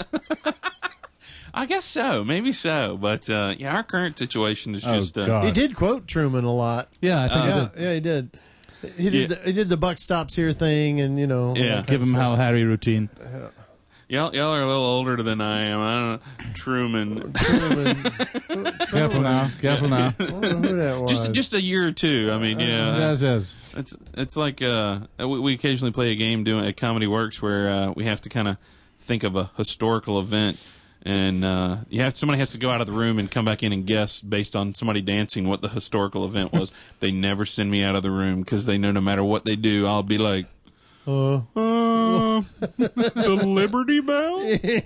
I guess so, maybe so, but uh, yeah, our current situation is Oh, just. Uh, God. he did quote Truman a lot. Yeah, I think he yeah, did. yeah, he did. He did. Yeah. The, he did the buck stops here thing, and you know, Yeah. all that Give kind him of Hal stuff. Harry routine. Y'all, y'all are a little older than I am. I don't know. Truman. Truman. Careful now. Careful now. I wonder who that was. just just a year or two. I mean, yeah. Yes, yes. It's it's like uh, we, we occasionally play a game doing at Comedy Works where uh, we have to kind of think of a historical event, and uh, you have somebody has to go out of the room and come back in and guess based on somebody dancing what the historical event was. They never send me out of the room because they know no matter what they do, I'll be like, uh, uh the Liberty Bell?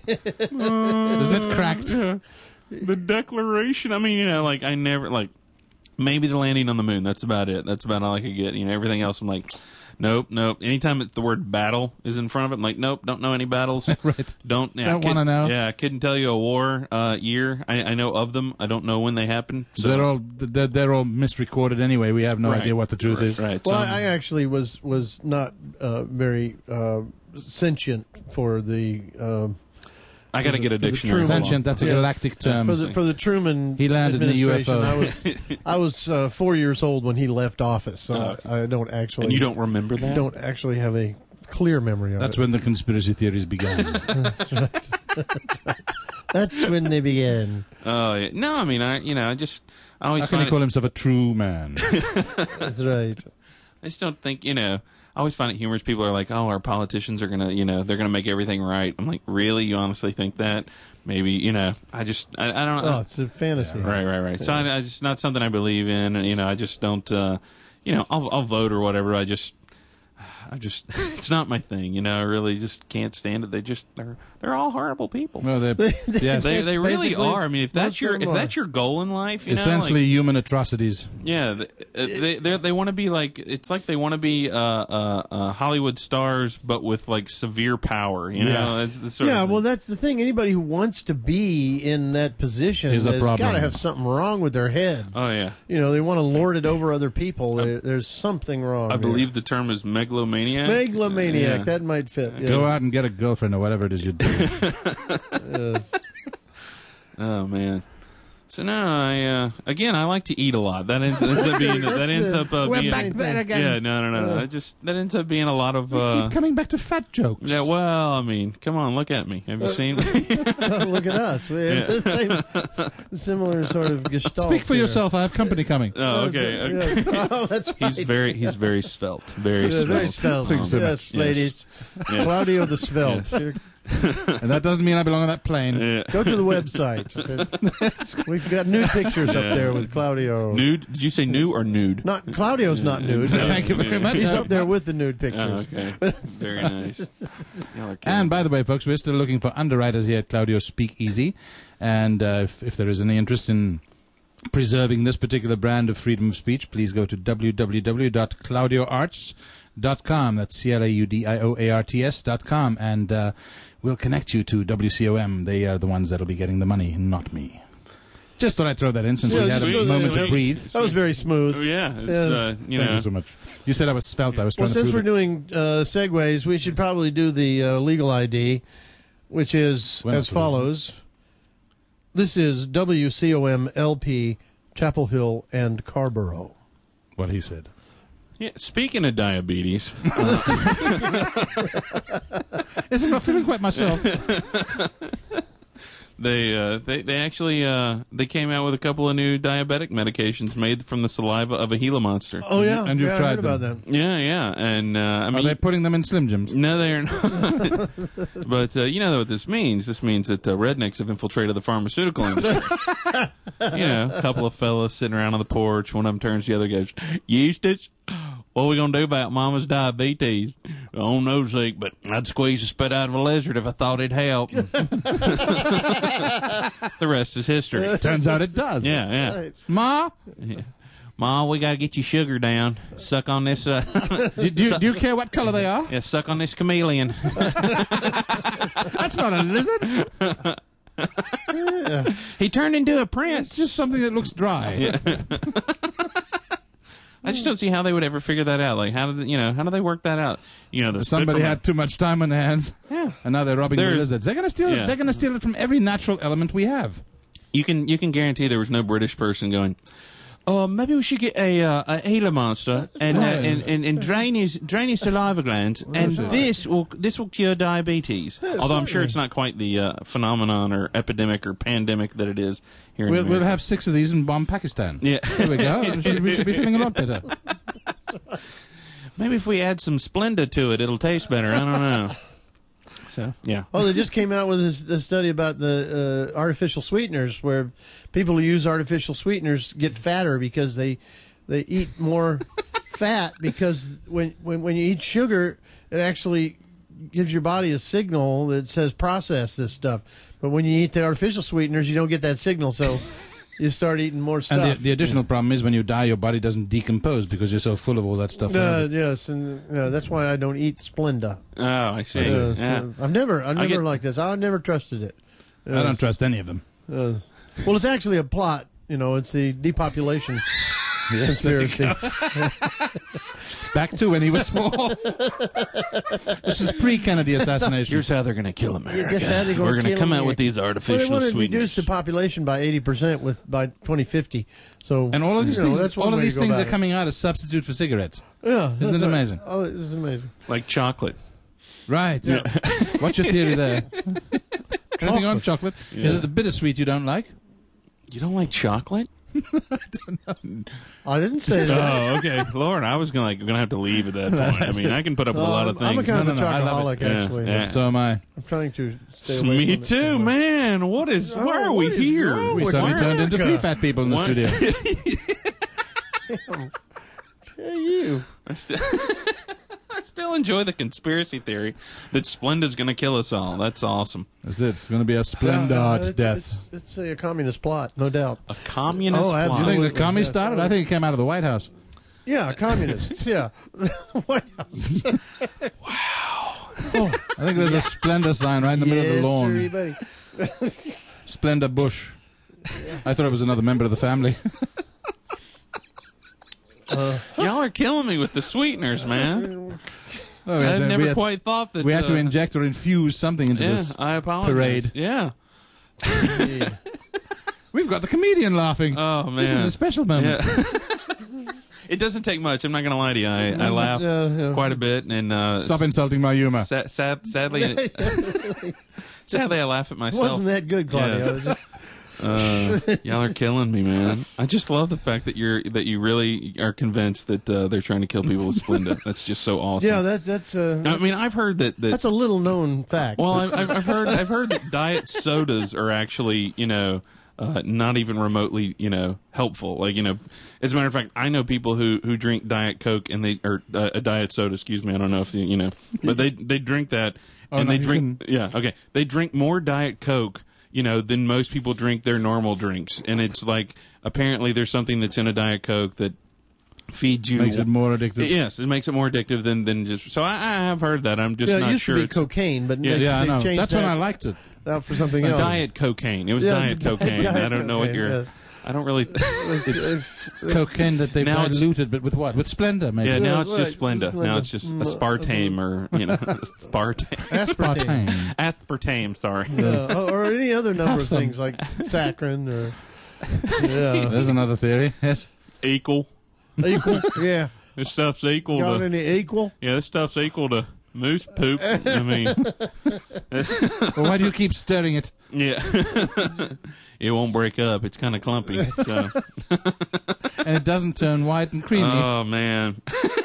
Uh, Isn't it cracked? Yeah. The Declaration. I mean, you know, like I never like maybe the landing on the moon. That's about it. That's about all I could get. You know, everything else I'm like, nope, nope. Anytime it's the word battle is in front of it, I'm like, nope, don't know any battles. Right. Don't yeah, Don't want to know. Yeah, I couldn't tell you a war uh, year. I, I know of them. I don't know when they happened. So. They're all they're, they're all misrecorded anyway. We have no Right. idea what the truth right, is. Right. Well, So, I, I actually was was not uh, very uh, sentient for the. Um, I got to get a for the dictionary. Truman- Sentient, that's a Yes. galactic term. for the for the Truman He landed in the U F O. administration, I was I was uh, four years old when he left office, so Oh, I, I don't actually. And you don't remember that? don't actually have a clear memory of That's it. when the conspiracy theories began. That's right. That's right. That's when they began. Oh, yeah. No, I mean, I you know, I just I always How can find he call himself a true man? That's right. I just don't think, you know, I always find it humorous. People are like, oh, our politicians are going to, you know, they're going to make everything right. I'm like, really? You honestly think that? Maybe, you know, I just, I, I don't know. Oh, it's a fantasy. Right, right, right. So I, I just not something I believe in. And, you know, I just don't, uh, you know, I'll, I'll vote or whatever. I just, I just, it's not my thing. You know, I really just can't stand it. They just, they're, they're all horrible people. Well, they're yes, They, they really Basically, are. I mean, if that's most your, of if them are. that's your goal in life, you know, essentially like, human atrocities. yeah, they they they, they want to be like it's like they want to be uh, uh, uh, Hollywood stars, but with like severe power. You know, Yeah. It's the sort Yeah, of well, that's the thing. Anybody who wants to be in that position Is a has problem. got to have something wrong with their head. oh yeah. You know, they want to lord it over other people. There- There's something wrong. I there. believe the term is megalomaniac. megalomaniac. Yeah. That might fit. Yeah. Go out and get a girlfriend or whatever it is you do. Yes. Oh man. So no, I uh, again I like to eat a lot. That ends, ends up being that ends up uh, We're being back there again. Yeah, no, no, no, no. That just that ends up being a lot of. Uh, Keep coming back to fat jokes. yeah, well, I mean, come on, look at me. Have you seen me? Look at us. We have Yeah. the same, similar sort of gestalt. Speak for here. yourself. I have company coming. Oh, okay. okay. Yeah. Oh, that's right. He's very he's very svelte. Very Yeah, svelte. very svelte. Thanks so Yes, much. ladies. Yes. Claudio the Svelte. And that doesn't mean I belong on that plane. Yeah. Go to the website. We've got nude pictures up Yeah. there with Claudio. Nude? Did you say new or nude? Not Claudio's not nude. No. Thank you very much. He's up there with the nude Oh, pictures. okay. Very nice. Y'all are And by the way, folks, we're still looking for underwriters here at Claudio Speakeasy. And uh, if, if there is any interest in preserving this particular brand of freedom of speech, please go to w w w dot claudio arts dot com. That's C L A U D I O A R T S dot com. And uh, we'll connect you to W C O M. They are the ones that'll be getting the money, not me. Just thought I'd throw that in since Yeah, we had sweet, a moment sweet. to breathe. That was very smooth. Oh, yeah. It's, Yeah. uh, you Thank know. you so much. You said I was svelte. I was trying Well, to since prove we're it. doing uh, segues, we should probably do the uh, legal I D, which is Well, as follows. This is W C O M L P, Chapel Hill and Carborough. What he said. Yeah, speaking of diabetes, Yes, I'm not feeling quite myself. they uh, they they actually uh, they came out with a couple of new diabetic medications made from the saliva of a Gila monster. Oh, yeah. And you've yeah, I tried heard about them. them. Yeah, yeah, and uh, I Are mean, they putting them in Slim Jims? no, they are not. But uh, you know what this means? This means that uh, rednecks have infiltrated the pharmaceutical industry. You know, a couple of fellas sitting around on the porch. One of them turns to the other, goes, "Eustace, what are we gonna do about Mama's diabetes?" I don't know, Zeke, but I'd squeeze the spit out of a lizard if I thought it'd help. The rest is history. Turns out it does. Yeah, yeah. Right. Ma, yeah. Ma, we gotta get your sugar down. Suck on this. Uh, do, do, you, do you care what color they are? yeah, suck on this chameleon. That's not a lizard. He turned into a It's prince. just something that looks dry. I just don't see how they would ever figure that out. Like, how did you know? How do they work that out? You know, the spit Somebody from a- had too much time on their hands, Yeah. and now they're robbing the There's- lizards. They're gonna steal. Yeah. It. They're gonna steal it from every natural element we have. You can you can guarantee there was no British person going, oh, maybe we should get a uh, a Gila monster and, uh, Right. and and and drain his drain his saliva glands, and sure. this will this will cure diabetes. Although I'm sure certainly. it's not quite the uh, phenomenon or epidemic or pandemic that it is here in We'll, America. we'll have six of these and bomb Pakistan. Yeah. There we go. We should, we should be feeling a lot better. Maybe if we add some Splenda to it, it'll taste better. I don't know. So yeah. Oh, they just came out with this, this study about the uh, artificial sweeteners, where people who use artificial sweeteners get fatter because they they eat more fat. Because when, when when you eat sugar, it actually gives your body a signal that says process this stuff. But when you eat the artificial sweeteners, you don't get that signal, so you start eating more stuff. And the, the additional problem is when you die, your body doesn't decompose because you're so full of all that stuff. Uh, yes, and uh, that's why I don't eat Splenda. Oh, I see. Uh, Yeah. so I've never, I've I never get- liked this. I've never trusted it. I don't trust any of them. Uh, well, it's actually a plot. You know, it's the depopulation conspiracy. Back to when he was small. This is pre-Kennedy assassination. Here's how they're going to kill America. Just how they're gonna We're going to kill come out America. with these Well, they artificial want to reduce sweeteners. the population by eighty percent with by twenty fifty. So, And all of these you know, things, that's one all of way to these go things are about it. coming out as substitute for cigarettes. Yeah, that's it right. amazing? Oh, this is amazing. Like chocolate. Right. Yeah. What's your theory there? Anything on chocolate? Yeah. Is it the bittersweet you don't like? You don't like chocolate? I didn't say that. Oh, okay. Lord, I was gonna like gonna have to leave at that point. I mean, I can put up with a No, lot of I'm, I'm a things. kind No, of a no, no, I love chocoholic, it. Yeah, actually. yeah. So am I. I'm trying to stay away Me from it. too, man. What is? Oh, why are what we is here? wrong We with suddenly turned into America? three fat people in the What? studio. Hey, you. I still, I still enjoy the conspiracy theory that Splenda's going to kill us all. That's awesome. That's it. It's going to be a Yeah, splendid it's, death. It's, it's a communist plot, no doubt. A communist Oh, plot. Do you think absolutely. the commies Yeah. started? I think it came out of the White House. Yeah, communists. Yeah. White House. I think there's a Splendor sign right in the middle of the Yes, lawn. everybody. Splendor Bush. I thought it was another member of the family. Y'all are killing me with the sweeteners, man. Oh, we I had to- never we had, quite thought that. we had to uh, inject or infuse something into Yeah, this. I apologize. parade. Yeah. We've got the comedian laughing. Oh man. This is a special moment. Yeah. It doesn't take much. I'm not going to lie to you. I, I laugh Yeah, yeah. quite a bit, and uh, Stop insulting my humor. Sad, sad, sadly, sadly, I laugh at myself. Wasn't that good, Claudia? Yeah. I was just- Uh, y'all are killing me, man. I just love the fact that you're that you really are convinced that uh, they're trying to kill people with Splenda. That's just so awesome. yeah, that, that's uh, I mean, I've heard that. that that's a little known fact. well, I've, I've I've heard I've heard that diet sodas are actually, you know, uh, not even remotely, you know, helpful. Like, you know, as a matter of fact, I know people who, who drink Diet Coke and they or uh, a diet soda. Excuse me, I don't know if you, you know, but they they drink that Oh, and no, they you drink. Yeah, okay, they drink more Diet Coke, you know, than most people drink their normal drinks. And it's like, apparently there's something that's in a Diet Coke that feeds you. Makes it more addictive. Yes, it makes it more addictive than, than just. So I, I have heard that. I'm just yeah, it not used sure. to be it's cocaine, but Yeah, they, Yeah, I they know. changed That's that when I liked it. out for something uh, else. diet cocaine. It was Yeah, diet it's a cocaine. diet I don't know what cocaine, you're. yes. I don't really. If- Cocaine that they've Now it's- diluted, but with what? With Splendor, maybe. Yeah, now Yeah, it's just right. Splenda. Now it's just Mm, aspartame or you know aspartame. aspartame. Aspartame. Aspartame. Sorry. Yeah, or any other number Have of some. things like saccharin or yeah, There's another theory. Yes. Equal. equal. Yeah, This stuff's equal got to. any equal? Yeah, this stuff's equal to moose poop. I mean, Well, why do you keep stirring it? yeah. It won't break up. It's kind of clumpy. So. And it doesn't turn white and creamy. Oh man.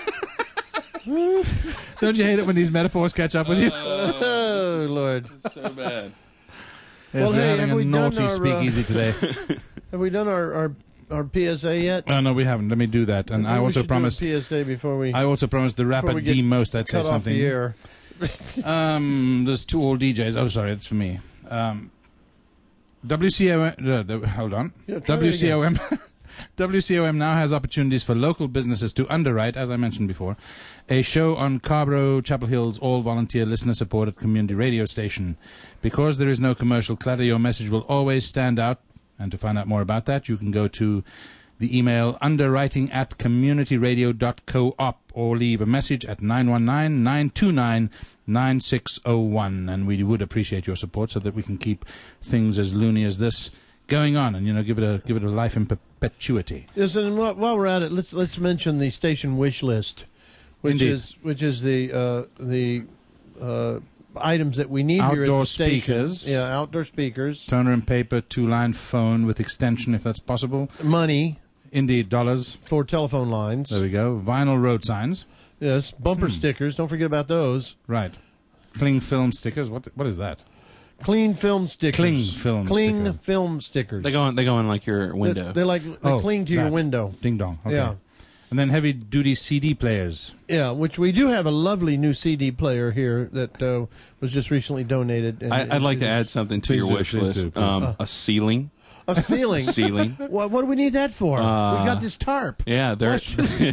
Don't you hate it when these metaphors catch up with you? Oh Lord, So bad. Yes, well, we're hey, having have a we done naughty our, uh, speakeasy today. have we done our our, our P S A yet? Oh, no, we haven't. Let me do that. And Maybe I we also should do a promised. P S A before we I also promised the rapper we get D most that cut says off the something. air. Um, there's two old D Js. Oh, sorry, it's for me. Um, W C O M. Uh, the- hold on. Yeah, try W it C O M. W C O M now has opportunities for local businesses to underwrite, as I mentioned before, a show on Carborough, Chapel Hill's all-volunteer listener-supported community radio station. Because there is no commercial clutter, your message will always stand out. And to find out more about that, you can go to the email underwriting at communityradio dot coop or leave a message at nine one nine, nine two nine, nine six zero one. And we would appreciate your support so that we can keep things as loony as this going on and, you know, give it a give it a life in perpetuity. Yes, and while, while we're at it, let's let's mention the station wish list, which Indeed. is which is the uh, the uh, items that we need here at Outdoor the station. speakers. Yeah, outdoor speakers, Toner and paper, two-line phone with extension if that's possible. money Indeed, dollars. for telephone lines. There we go. Vinyl road signs. Yes, bumper Hmm. stickers. Don't forget about those. Right. cling film stickers. What what is that? Clean film stickers. Cling film Cling sticker. film stickers. They go on. They go on like your window. They, they like they Oh, cling to your that. window. Ding dong. Okay. Yeah. And then heavy duty C D players. Yeah, which we do have a lovely new C D player here that uh, was just recently donated. And, I, I'd like to add something to Please your do, wish please list. do, please. Um, a ceiling. a ceiling. Ceiling. What, what do we need that for? Uh, we got this tarp. Yeah, there's.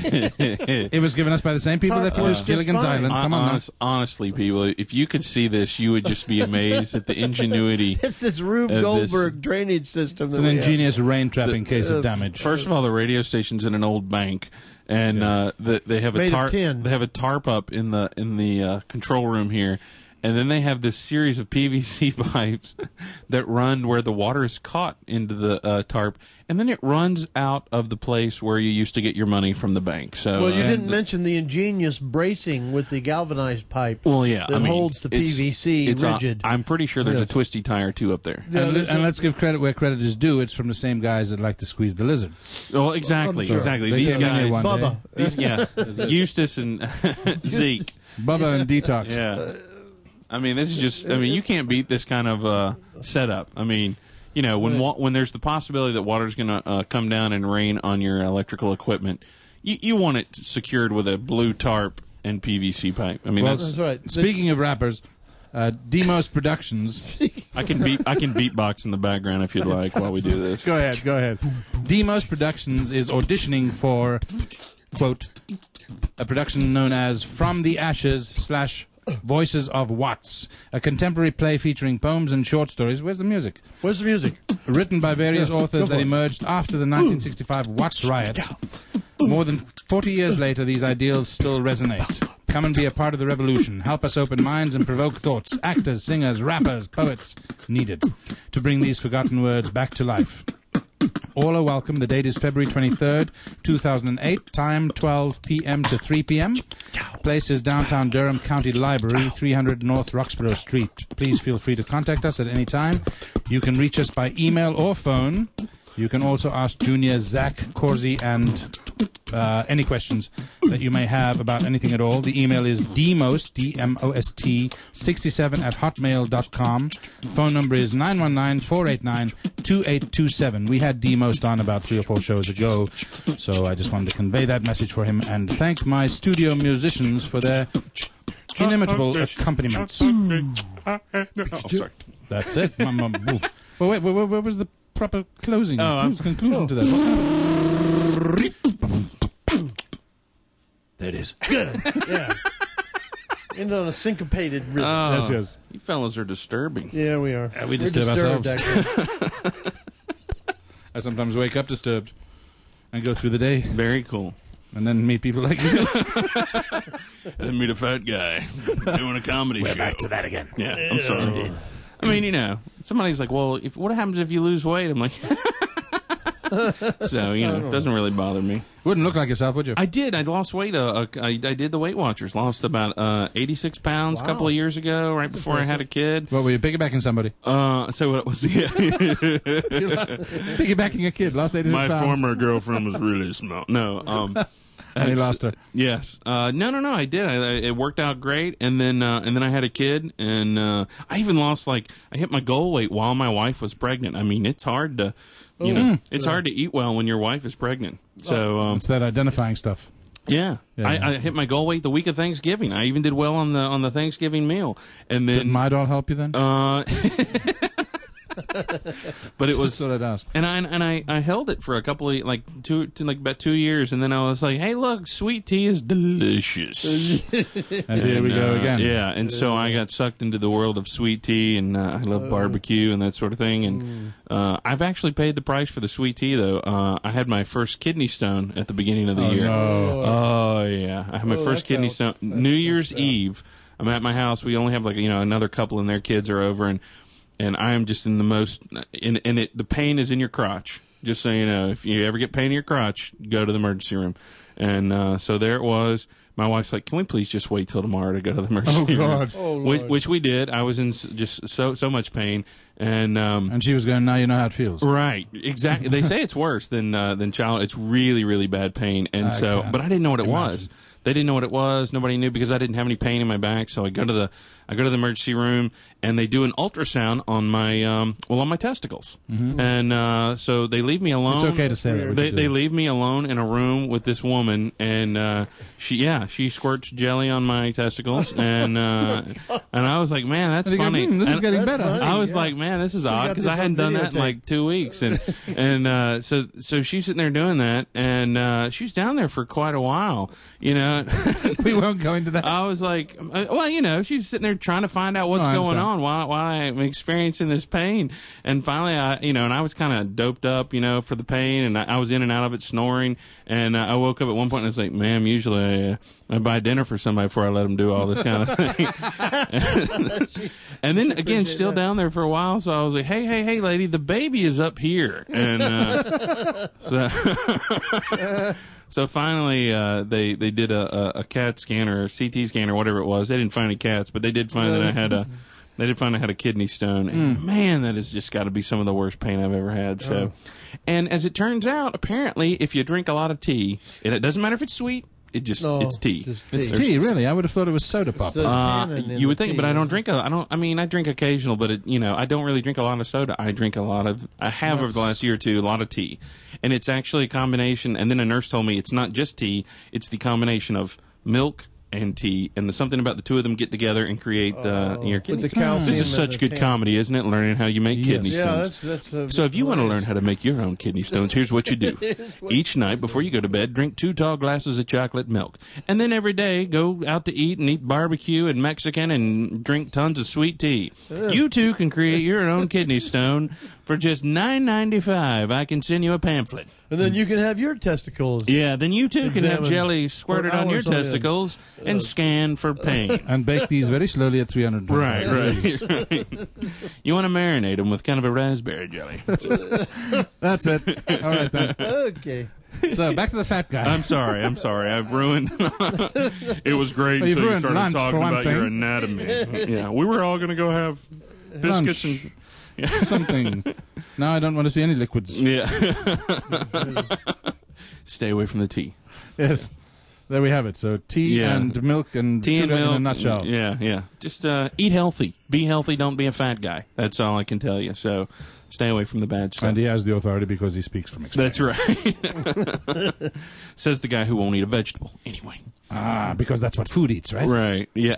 It was given us by the same people that put Uh, us Gilligan's just fine. Island. Come on now. Honest, honestly, people, if you could see this, you would just be amazed at the ingenuity. It's this Rube Uh, this- Goldberg drainage system. It's that an we have. ingenious rain trap in case uh, of damage. First of all, the radio station's in an old bank, and uh, the, they have a Made of tarp. tin. They have a tarp up in the in the uh, control room here, and then they have this series of P V C pipes that run where the water is caught into the uh, tarp, and then it runs out of the place where you used to get your money from the bank. So, Well, you uh, didn't mention the ingenious bracing with the galvanized pipe. Well, yeah, that I mean, holds the it's- P V C it's, uh, rigid. I'm pretty sure there's Yes. a twisty tie or two up there. Yeah, and, there's and a- let's give credit where credit is due. It's from the same guys that like to squeeze the lizard. Well, exactly, Sure. exactly. They These came in here guys, one Bubba. these yeah, Eustace and Zeke. Bubba and Detox. Yeah. I mean, this is just. I mean, you can't beat this kind of uh, setup. I mean, you know, when wa- when there's the possibility that water's going to uh, come down and rain on your electrical equipment, you you want it secured with a blue tarp and P V C pipe. I mean, Well, that's. That's right. Speaking of rappers, uh, Demos Productions. I can beat. I can beatbox in the background if you'd like while we do this. Go ahead, go ahead. Demos Productions is auditioning for, quote, a production known as From the Ashes slash Voices of Watts, a contemporary play featuring poems and short stories. Where's the music? Where's the music? Written by various Yeah, go authors for that it. emerged after the nineteen sixty-five Watts riots. More than forty years later, these ideals still resonate. Come and be a part of the revolution. Help us open minds and provoke thoughts. Actors, singers, rappers, poets needed to bring these forgotten words back to life. All are welcome. The date is February twenty-third, two thousand eight. Time twelve p.m. to three p.m. Place is downtown Durham County Library, three hundred North Roxborough Street. Please feel free to contact us at any time. You can reach us by email or phone. You can also ask Junior, Zach, Corsi, and uh, any questions that you may have about anything at all. The email is dmost, D M O S T, sixty-seven at hotmail dot com. Phone number is nine one nine, four eight nine, two eight two seven. We had Dmost on about three or four shows ago, so I just wanted to convey that message for him and thank my studio musicians for their inimitable accompaniments. Oh, sorry. That's it. Mum, mum, woo. Well, wait, wait, wait, where was the proper closing Oh, I'm- conclusion to that? There it is. Yeah. Ended on a syncopated rhythm. Oh, Yes, yes. you fellas are disturbing. yeah, we are. Yeah, we We're disturb disturbed, ourselves. actually. I sometimes wake up disturbed and go through the day Very cool. and then meet people like you. And then meet a fat guy doing a comedy show. Back to that again. Yeah, I'm sorry. I mean, you know, somebody's like, "Well, if what happens if you lose weight?" I'm like, so you know, it doesn't really bother me. Wouldn't look like yourself, would you? I did. I lost weight. Uh, uh, I, I did the Weight Watchers. Lost about uh, eighty-six pounds a Wow. couple of years ago, right before I had a kid. What, were you piggybacking somebody? Uh, so it was. Yeah. Piggybacking a kid, lost eighty-six My pounds. former girlfriend was really small. No. Um. And he lost her. Yes. Uh, no, no, no. I did. I, I, it worked out great, and then uh, and then I had a kid, and uh, I even lost like I hit my goal weight while my wife was pregnant. I mean, it's hard to, you know, it's hard to eat well when your wife is pregnant. So um, It's that identifying stuff. yeah, Yeah. I, I hit my goal weight the week of Thanksgiving. I even did well on the on the Thanksgiving meal, and Did then my doll help you then? uh, but it was Just thought I'd ask. and I and I, I held it for a couple of like two to like about two years, and then I was like, "Hey, look, sweet tea is delicious." And here we And, go uh, again. Yeah, and so I got sucked into the world of sweet tea, and uh, I love barbecue and that sort of thing. And uh, I've actually paid the price for the sweet tea, though. Uh, I had my first kidney stone at the beginning of the Oh, year. no. Oh yeah, I had my Oh, first that kidney sounds- stone that New sounds Year's bad. Eve. I'm at my house. We only have like you know another couple, and their kids are over, and and I am just in the most in and it the pain is in your crotch. Just so you know, if you ever get pain in your crotch, go to the emergency room. And uh, so there it was. My wife's like, "Can we please just wait till tomorrow to go to the emergency Oh, room?" God. Oh, Which, Lord. which we did. I was in s- just so so much pain, and um, And she was going, now you know how it feels. right, exactly. They say it's worse than uh, than child. It's really really bad pain, and I so can't but I didn't know what it imagine. was. They didn't know what it was. Nobody knew because I didn't have any pain in my back. So I go to the I go to the emergency room, and they do an ultrasound on my um, well on my testicles, mm-hmm. and uh, so they leave me alone. It's okay to say that. They they leave me alone in a room with this woman, and uh, she yeah she squirts jelly on my testicles, and uh, and I was like, man, that's And you go, funny. "Hmm, this is And getting That's better. funny. I was yeah. like, man, this is odd got because this I hadn't on done that in videotape. like two weeks, and and uh, so so she's sitting there doing that, and uh, she's down there for quite a while, you know. We won't go into that. I was like, uh, well, you know, she's sitting there trying to find out what's Oh, I going understand. on, why why I'm experiencing this pain, and finally, I you know, and I was kind of doped up, you know, for the pain, and I, I was in and out of it, snoring, and uh, I woke up at one point and I was like, ma'am, usually I, uh, I buy dinner for somebody before I let them do all this kind of thing. And then again, still that. down there for a while, so I was like, hey, hey, hey, lady, the baby is up here, and uh, so. So finally, uh, they they did a, a, a CAT scan or a C T scan or whatever it was. They didn't find any cats, but they did find that I had a they did find I had a kidney stone. And man, that has just got to be some of the worst pain I've ever had. So, and as it turns out, apparently, if you drink a lot of tea, and it doesn't matter if it's sweet, it just No, it's tea. just It's tea. tea, really. I would have thought it was soda pop. So- Uh, tannin in you would the think, but tea, I don't yeah. drink. A, I don't. I mean, I drink occasional, but it, you know, I don't really drink a lot of soda. I drink a lot of. I have over the last year or two a lot of tea, and it's actually a combination. And then a nurse told me it's not just tea; it's the combination of milk and tea, and the, something about the two of them get together and create uh, your With kidney. the calcium This is and such the good tan- comedy, isn't it? Learning how you make Yes. kidney Yeah, stones. that's that's. Uh, So if you want to learn hilarious. how to make your own kidney stones, here's what you do. Each night before you go to bed, drink two tall glasses of chocolate milk. And then every day, go out to eat and eat barbecue and Mexican and drink tons of sweet tea. You too can create your own kidney stone for just nine ninety-five. I can send you a pamphlet. and then you can have your testicles. Yeah, then you too can have Examined jelly squirted for on your hours on end. testicles and scan for pain. And bake these very slowly at three hundred. Right, right, right. You want to marinate them with kind of a raspberry jelly. That's it. All right, then. Okay. So back to the fat guy. I'm sorry. I'm sorry. I've ruined. It was great Well, you've until you ruined started lunch, talking for one about your thing. anatomy. Yeah, we were all going to go have biscuits Lunch. and Something. Now I don't want to see any liquids. yeah. Stay away from the tea. Yes. There we have it. So tea Yeah. and milk and Tea and sugar milk. in a nutshell. Yeah, yeah. Just uh, eat healthy. Be healthy. Don't be a fat guy. That's all I can tell you. So stay away from the bad stuff. And he has the authority because he speaks from experience. That's right. Says the guy who won't eat a vegetable. Anyway. Ah, because that's what food eats, right? Right. Yeah.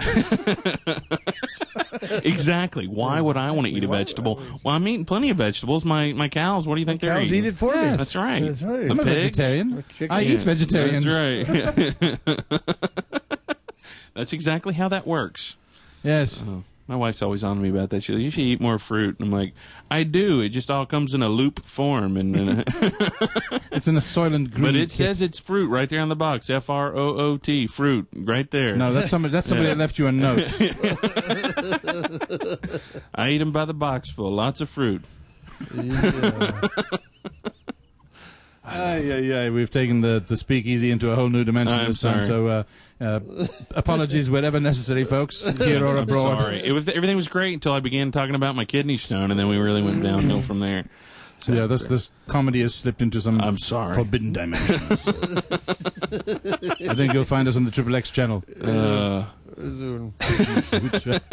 Exactly. Why would I want to eat a vegetable? Well, I'm eating plenty of vegetables. My my cows. What do you think they're Cows eating? eat it for me. Yes. That's right. That's right. I'm a pigs? vegetarian. Chicken. I eat vegetarians. That's right. That's exactly how that works. Yes. Oh, my wife's always on me about that. She goes, you should eat more fruit. And I'm like, I do. It just all comes in a loop form, and, and It's in a soylent green. but it kit. says it's fruit right there on the box. F R O O T, fruit, right there. No, that's somebody. That's somebody Yeah. that left you a note. I eat them by the box full. Lots of fruit. Yeah. Ay, ay, ay. We've taken the, the speakeasy into a whole new dimension I'm this time. sorry. So uh, uh, apologies wherever necessary, folks, here or I'm abroad. sorry. It was, everything was great until I began talking about my kidney stone, and then we really went downhill from there. So yeah, this this comedy has slipped into some I'm sorry. forbidden dimensions. I think you'll find us on the Triple X channel. Uh, Soon. Which, uh,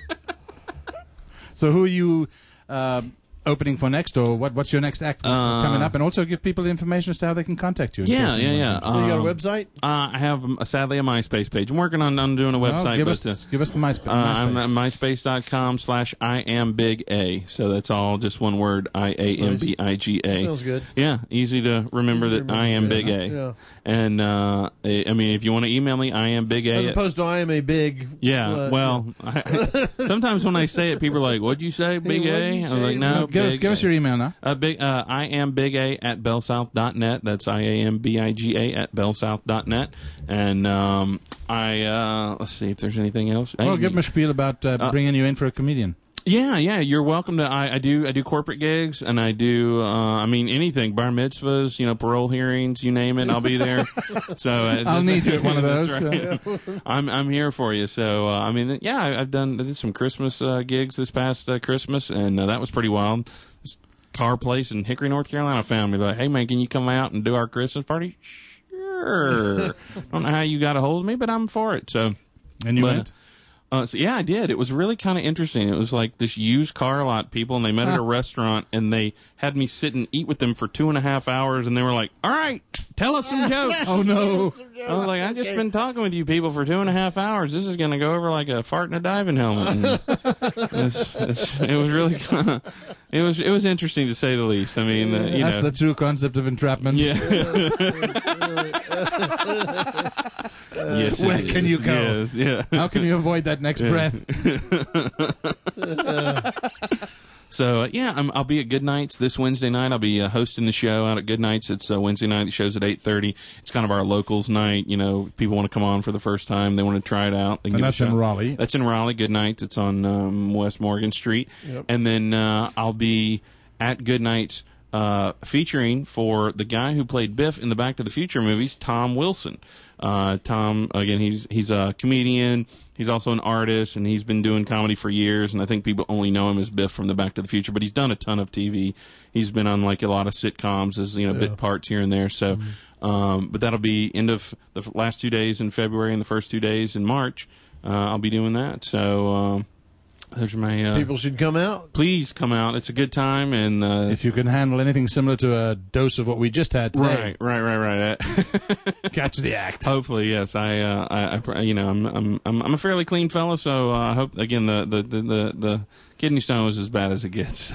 so who are you uh, opening for next, or what? What's your next act Uh, coming up? And also give people information as to how they can contact you. in yeah, case yeah, you yeah. want So you got a Um, website? Uh, I have, um, sadly, a MySpace page. I'm working on, on doing a to- website. Well, give but, us uh, give us the MySpace. Uh, I'm at myspace.com slash I am big A. So that's all just one word, I A M B I G A. Sounds good. Yeah, easy to remember Easy that to I am remember, big yeah. A. Yeah. And, uh, I I mean, if you want to email me, I am big A. As at- opposed to I am a big. yeah, uh, well, I, I, sometimes when I say it, people are like, what'd you say, big what'd A? you I'm say? like, no, No, give us big give us A. your email now. Uh, big, uh, I am big A at bellsouth dot net. That's I A M B I G A at bellsouth dot net. And um, I, uh, let's see if there's anything else. Well, Hey, give them a spiel about uh, Uh, bringing you in for a comedian. Yeah, yeah, you're welcome to. I, I do. I do corporate gigs, and I do. Uh, I mean, anything, bar mitzvahs, you know, parole hearings, you name it, I'll be there. So uh, I'll that's- need you at one of those. that's right. I'm I'm here for you. So uh, I mean, yeah, I, I've done I did some Christmas uh, gigs this past uh, Christmas, and uh, that was pretty wild. This car place in Hickory, North Carolina, found me like, hey man, can you come out and do our Christmas party? Sure. Don't know how you got a hold of me, but I'm for it. So. And you But, went. Uh, so yeah, I did. It was really kind of interesting. It was like this used car lot people, and they met at a restaurant, and they had me sit and eat with them for two and a half hours, and they were like, "All right, tell us some jokes." Oh no! I was like, "I've just been talking with you people for two and a half hours. This is going to go over like a fart in a diving helmet." And it's, it's, it was really kind of, it was it was interesting to say the least. I mean, uh, you That's know, the true concept of entrapment. yeah. Yes, Where it can is. you go? Yes, yeah. How can you avoid that next Yeah. breath? So uh, yeah, I'm, I'll be at Good Nights this Wednesday night. I'll be uh, hosting the show out at Good Nights. It's uh, Wednesday night. The show's at eight thirty. It's kind of our locals night. You know, people want to come on for the first time. They want to try it out. They can And give it a that's in shot. Raleigh. That's in Raleigh. Good Nights. It's on um, West Morgan Street. Yep. And then uh, I'll be at Good Nights uh, featuring for the guy who played Biff in the Back to the Future movies, Tom Wilson. Uh, Tom, again, he's he's a comedian. He's also an artist, and he's been doing comedy for years. And I think people only know him as Biff from the Back to the Future, but he's done a ton of T V. He's been on like a lot of sitcoms as you know Yeah. bit parts here and there. So, um, but that'll be end of the f- last two days in February and the first two days in March. Uh, I'll be doing that. So um, those are my uh, People should come out. please come out. It's a good time, and uh, If you can handle anything similar to a dose of what we just had today, right, right, right, right. catch the act. Hopefully, yes. I, uh, I, I, you know, I'm, I'm, I'm, I'm a fairly clean fellow, so uh, I hope again the, the, the, the, the kidney stone was as bad as it gets.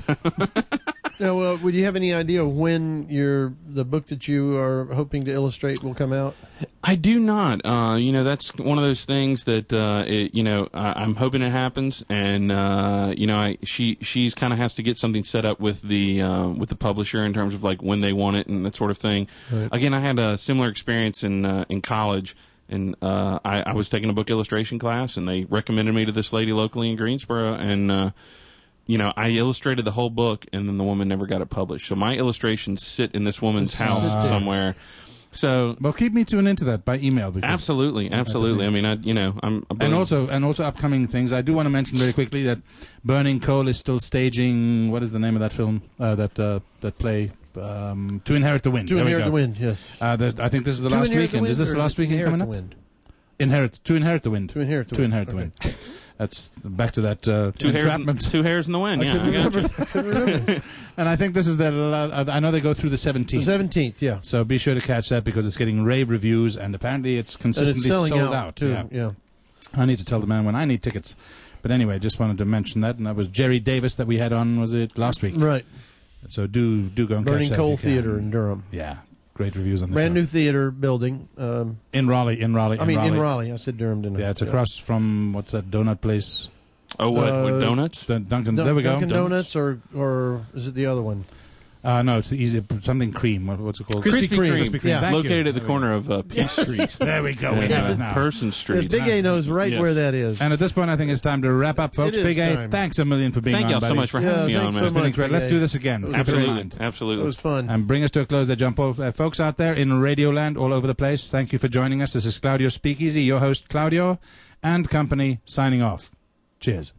Now, uh, would you have any idea when your the book that you are hoping to illustrate will come out? I do not. Uh, you know, that's one of those things that uh, it, you know I, I'm hoping it happens, and uh, you know, I, she she's kind of has to get something set up with the uh, with the publisher in terms of like when they want it and that sort of thing. Right. Again, I had a similar experience in uh, in college. And uh, I, I was taking a book illustration class, and they recommended me to this lady locally in Greensboro, and uh, you know, I illustrated the whole book, and then the woman never got it published. So my illustrations sit in this woman's Sit house there. somewhere. So Well, keep me tuned into that by email. Because absolutely, absolutely. I mean, I you know, I'm a And billion- also, and also upcoming things. I do want to mention very quickly that Burning Coal is still staging. What is the name of that film? Uh, that uh, that play um, To Inherit the Wind. To There we Inherit go. the Wind, yes. Uh, that, I think this is the To last Inherit the weekend. Wind, Is this or the last weekend Inherit coming the up? Wind? Inherit to Inherit the Wind. To Inherit the To Wind. Inherit the Okay. Wind. That's back to that uh, two hairs, in, entrapment. two hairs in the wind. I Yeah, couldn't I got remember. you. I couldn't remember. And I think this is the. la- I know they go through the The seventeenth. seventeenth, yeah. So be sure to catch that because it's getting rave reviews and apparently it's And consistently it's selling sold out, out. too. Yeah. Yeah. I need to tell the man when I need tickets. But anyway, just wanted to mention that, and that was Jerry Davis that we had on. Was it last week? Right. So do do go and Burning catch that Coal if you can. Theater in Durham. Yeah, great reviews on the Brand show. new theater building. Um, in Raleigh. In Raleigh. I mean, Raleigh. in Raleigh. I said Durham, didn't I? Yeah, it's across from what's that donut place? Oh, what? Uh, with donuts? The Dunkin'. Dun- there we go. Dunkin' Donuts. Donuts, or or is it the other one? Uh, no, it's the easy something cream. What, what's it called? Krispy Kreme. Krispy Kreme. Yeah. Thank you. Located at the There we corner of uh, Peace Street. There we go. We and, have uh, it now. Person Yes, Street. Big A knows right Yes. where that is. And at this point, I think it's time to wrap up, folks. It is Big A, time. thanks a million for being Thank on, y'all so buddy. much for Yeah, having me on, thanks man. so It's been much, incredible. Big Let's A. do this again. It was Keep it in Absolutely, mind. absolutely. It was fun. And bring us to a close there, John Paul. Uh, folks out there in Radioland all over the place, thank you for joining us. This is Claudio Speakeasy, your host, Claudio, and company, signing off. Cheers.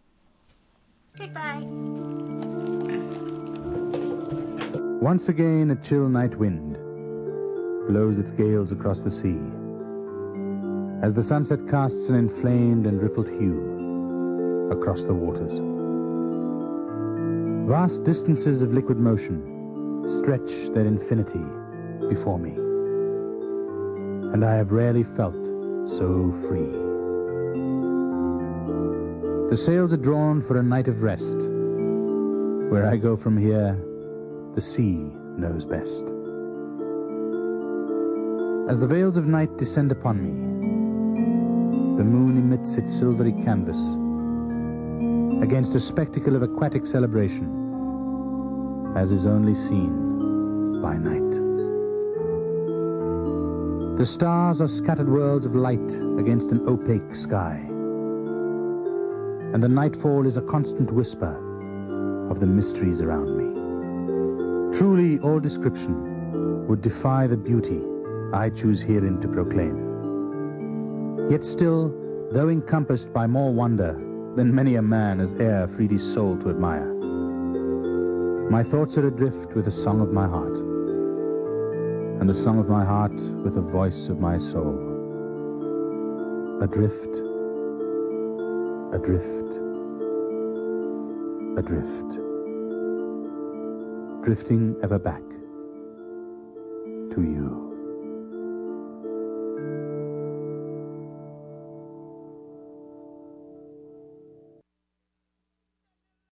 Goodbye. Once again, a chill night wind blows its gales across the sea, as the sunset casts an inflamed and rippled hue across the waters. Vast distances of liquid motion stretch their infinity before me, and I have rarely felt so free. The sails are drawn for a night of rest. Where I go from here, the sea knows best. As the veils of night descend upon me, the moon emits its silvery canvas against a spectacle of aquatic celebration, as is only seen by night. The stars are scattered worlds of light against an opaque sky, and the nightfall is a constant whisper of the mysteries around me. Truly, all description would defy the beauty I choose herein to proclaim. Yet still, though encompassed by more wonder than many a man has e'er freed his soul to admire, my thoughts are adrift with the song of my heart, and the song of my heart with the voice of my soul. Adrift Adrift. Adrift. Drifting ever back to you.